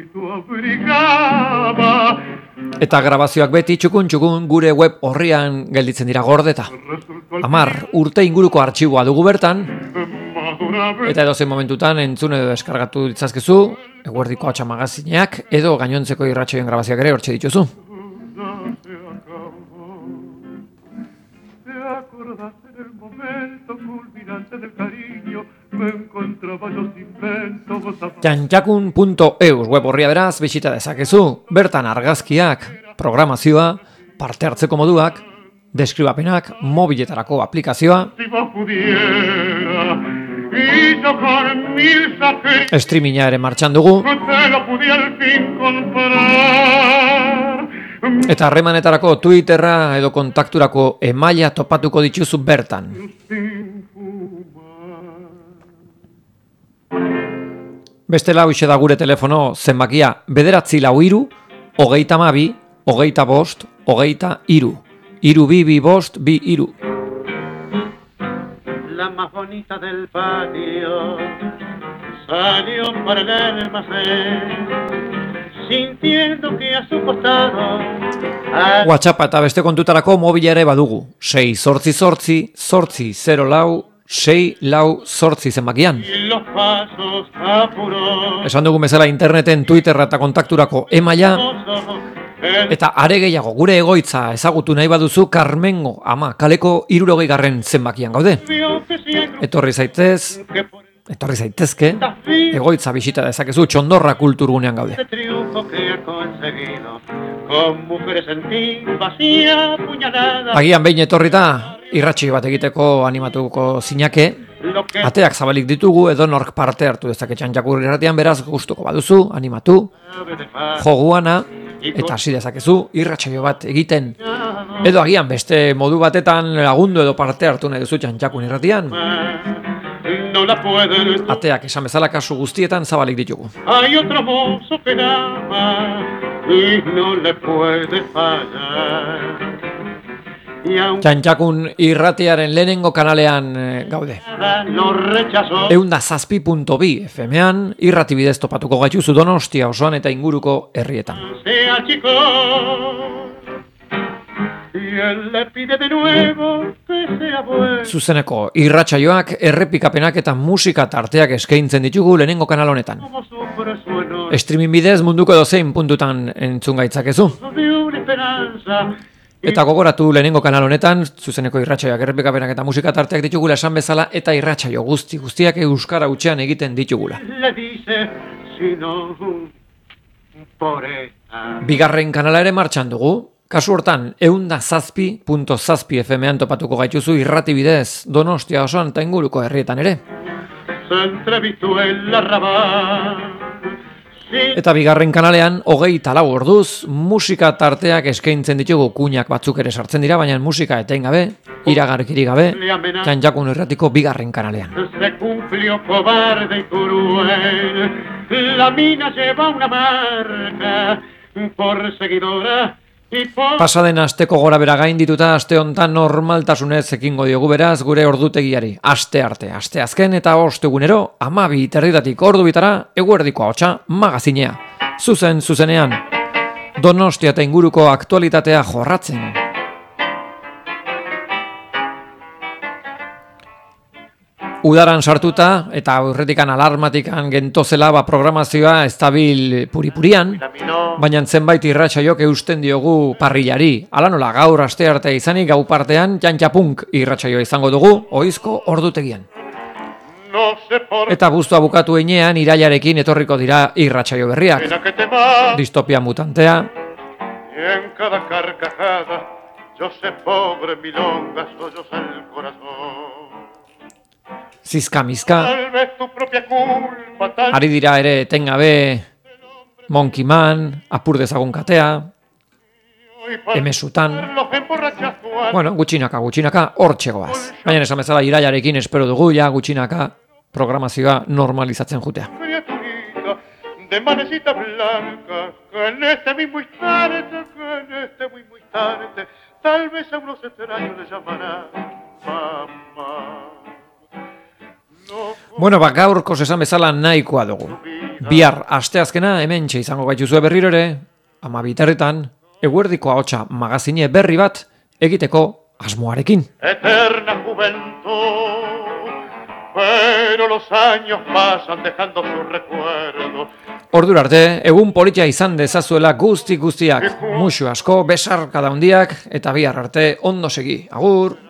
eta grabazioak beti txukun gure web orrian gelditzen dira gordeta. 10 urte inguruko artxiboa dugu bertan, eta edozein momentutan entzun edo deskargatu ditzazkezu, eguerdiko ahotsa magazineak edo gainontzeko irratsaioen grabazioak ere hortxe dituzu. Txantxakun.eus web orria beraz bisita dezakezu, bertan argazkiak, programazioa, parte hartzeko moduak, deskribapenak, mobiletarako aplikazioa, streaminga ere martxan dugu, eta harremanetarako Twitterra edo kontakturako emaila topatuko dituzu bertan. Bestela hoxe da gure telefono zenbakia 943 22 25 23 322 La más bonita del patio salió para el almacén, sintiendo que a su costado WhatsApp eta beste kontutarako mobila ere badugu. 688 804 648 zenbakian. Y los pasos apuros. Esan dugun bezala interneten, Twitterra eta kontakturako emaila, eta are gehiago gure egoitza ezagutu nahi baduzu Karmengo ama kaleko 60. zenbakian gaude. Etorri zaitezke, egoitza bisita dezakezu, Txondorra kulturgunean gaude. Este triunfo que he conseguido con mujeres en ti, vacía, puñalada. Agian behin etorrita, irratxi bat egiteko animatuko zinake, Lo que ateak zabalik ditugu edo nork parte hartu dezake Txantxakur irratian, beraz gustuko baduzu, animatu, sabe de faz. joguana, eta hasi dezakezu irratsaio bat egiten. Edo agian beste modu batetan lagundu edo parte hartu nahi duzu Txantxakun irratian, No la pueden. ateak esan bezala kasu guztietan zabalik ditugu. Hay otro mozo que la ama y no le puede fallar. Y aunque Txantxakun irratiaren lehenengo kanalean gaude. nada lo rechazó, 107.2 FM-ean irrati bidez topatuko gaituzu Donostia osoan eta inguruko herrietan. se achicó. Y él le pide de nuevo que sea bueno. Zuzeneko irratsaioak, errepikapenak eta musika tarteak eskaintzen ditugu lehenengo kanal honetan. Como sufre su honor Streaming bidez munduko edozein puntutan entzun gaitzakezu. de una esperanza. Eta gogoratu lehenengo kanal honetan, zuzeneko irratsaioak, errepikapenak eta musika tarteak ditugula esan bezala, eta irratsaio guztiak euskara hutsean egiten ditugula. Le dice, si no, por esta. Bigarren kanala ere martxan dugu. Kasu hortan, 107.7 FM-ean topatuko gaituzu irrati bidez, Donostia osoan eta inguruko herrietan ere. Se entrevistó en la Arrabal. Sí, Eta bigarren kanalean, 24 orduz, musika tarteak eskaintzen ditugu, kuinak batzuk ere sartzen dira, baina musika etengabe, iragarkirik gabe, Txantxakun irratiko bigarren kanalean. se cumplió cobarde y cruel. La mina lleva una marca por seguidora y por... Pasaden asteko gora bera gaindituta aste hontan normaltasunez ekingo diogu beraz gure ordutegiari. Aste arte, aste azken eta ostegunero 12:30 ordu bitara eguerdiko ahotsa magazinea. Zuzenean. Donostia eta inguruko aktualitatea jorratzen. Udaran sartuta eta aurretikan alarmatikan gentozela programazioa estabil puripurian, baina zenbait irratsaiok eusten diogu parrilari. Hala nola gaur astearte izanik gau partean Txantxapunk irratsaioa izango dugu ohizko ordutegian. No sé por Eta buztua bukatu heinean irailarekin etorriko dira irratsaio berriak. pena que te va. Distopia mutantea, Y en cada carcajada yo sé pobre milonga solloza el corazón. zizka-mizka, Tal vez tu propia culpa, tal ari dira ere etengabe Monkey Man, apur dezagun katea, y para emesutan. los emborrachas tu alma. Bueno, gutxinaka hortxe goaz. Baina esan bezala irailarekin espero dugu ja gutxinaka programazioa normalizatzen jutea. Criaturita de manecita blanca, que en este mismo instante, tal vez a unos extraños le llamará mamá. No Bueno, gaurkoz esan bezala nahikoa dugu. Bihar asteazkena hementxe izango gaituzue berriro ere, 12:00 eguerdiko ahotsa magazine berri bat egiteko asmoarekin. eterna juventud, pero los años pasan dejando su recuerdo. Ordura arte, egun politia izan dezazuela guztiak, musu asko, besarkada handiak, eta bihar arte ondo segi. Agur!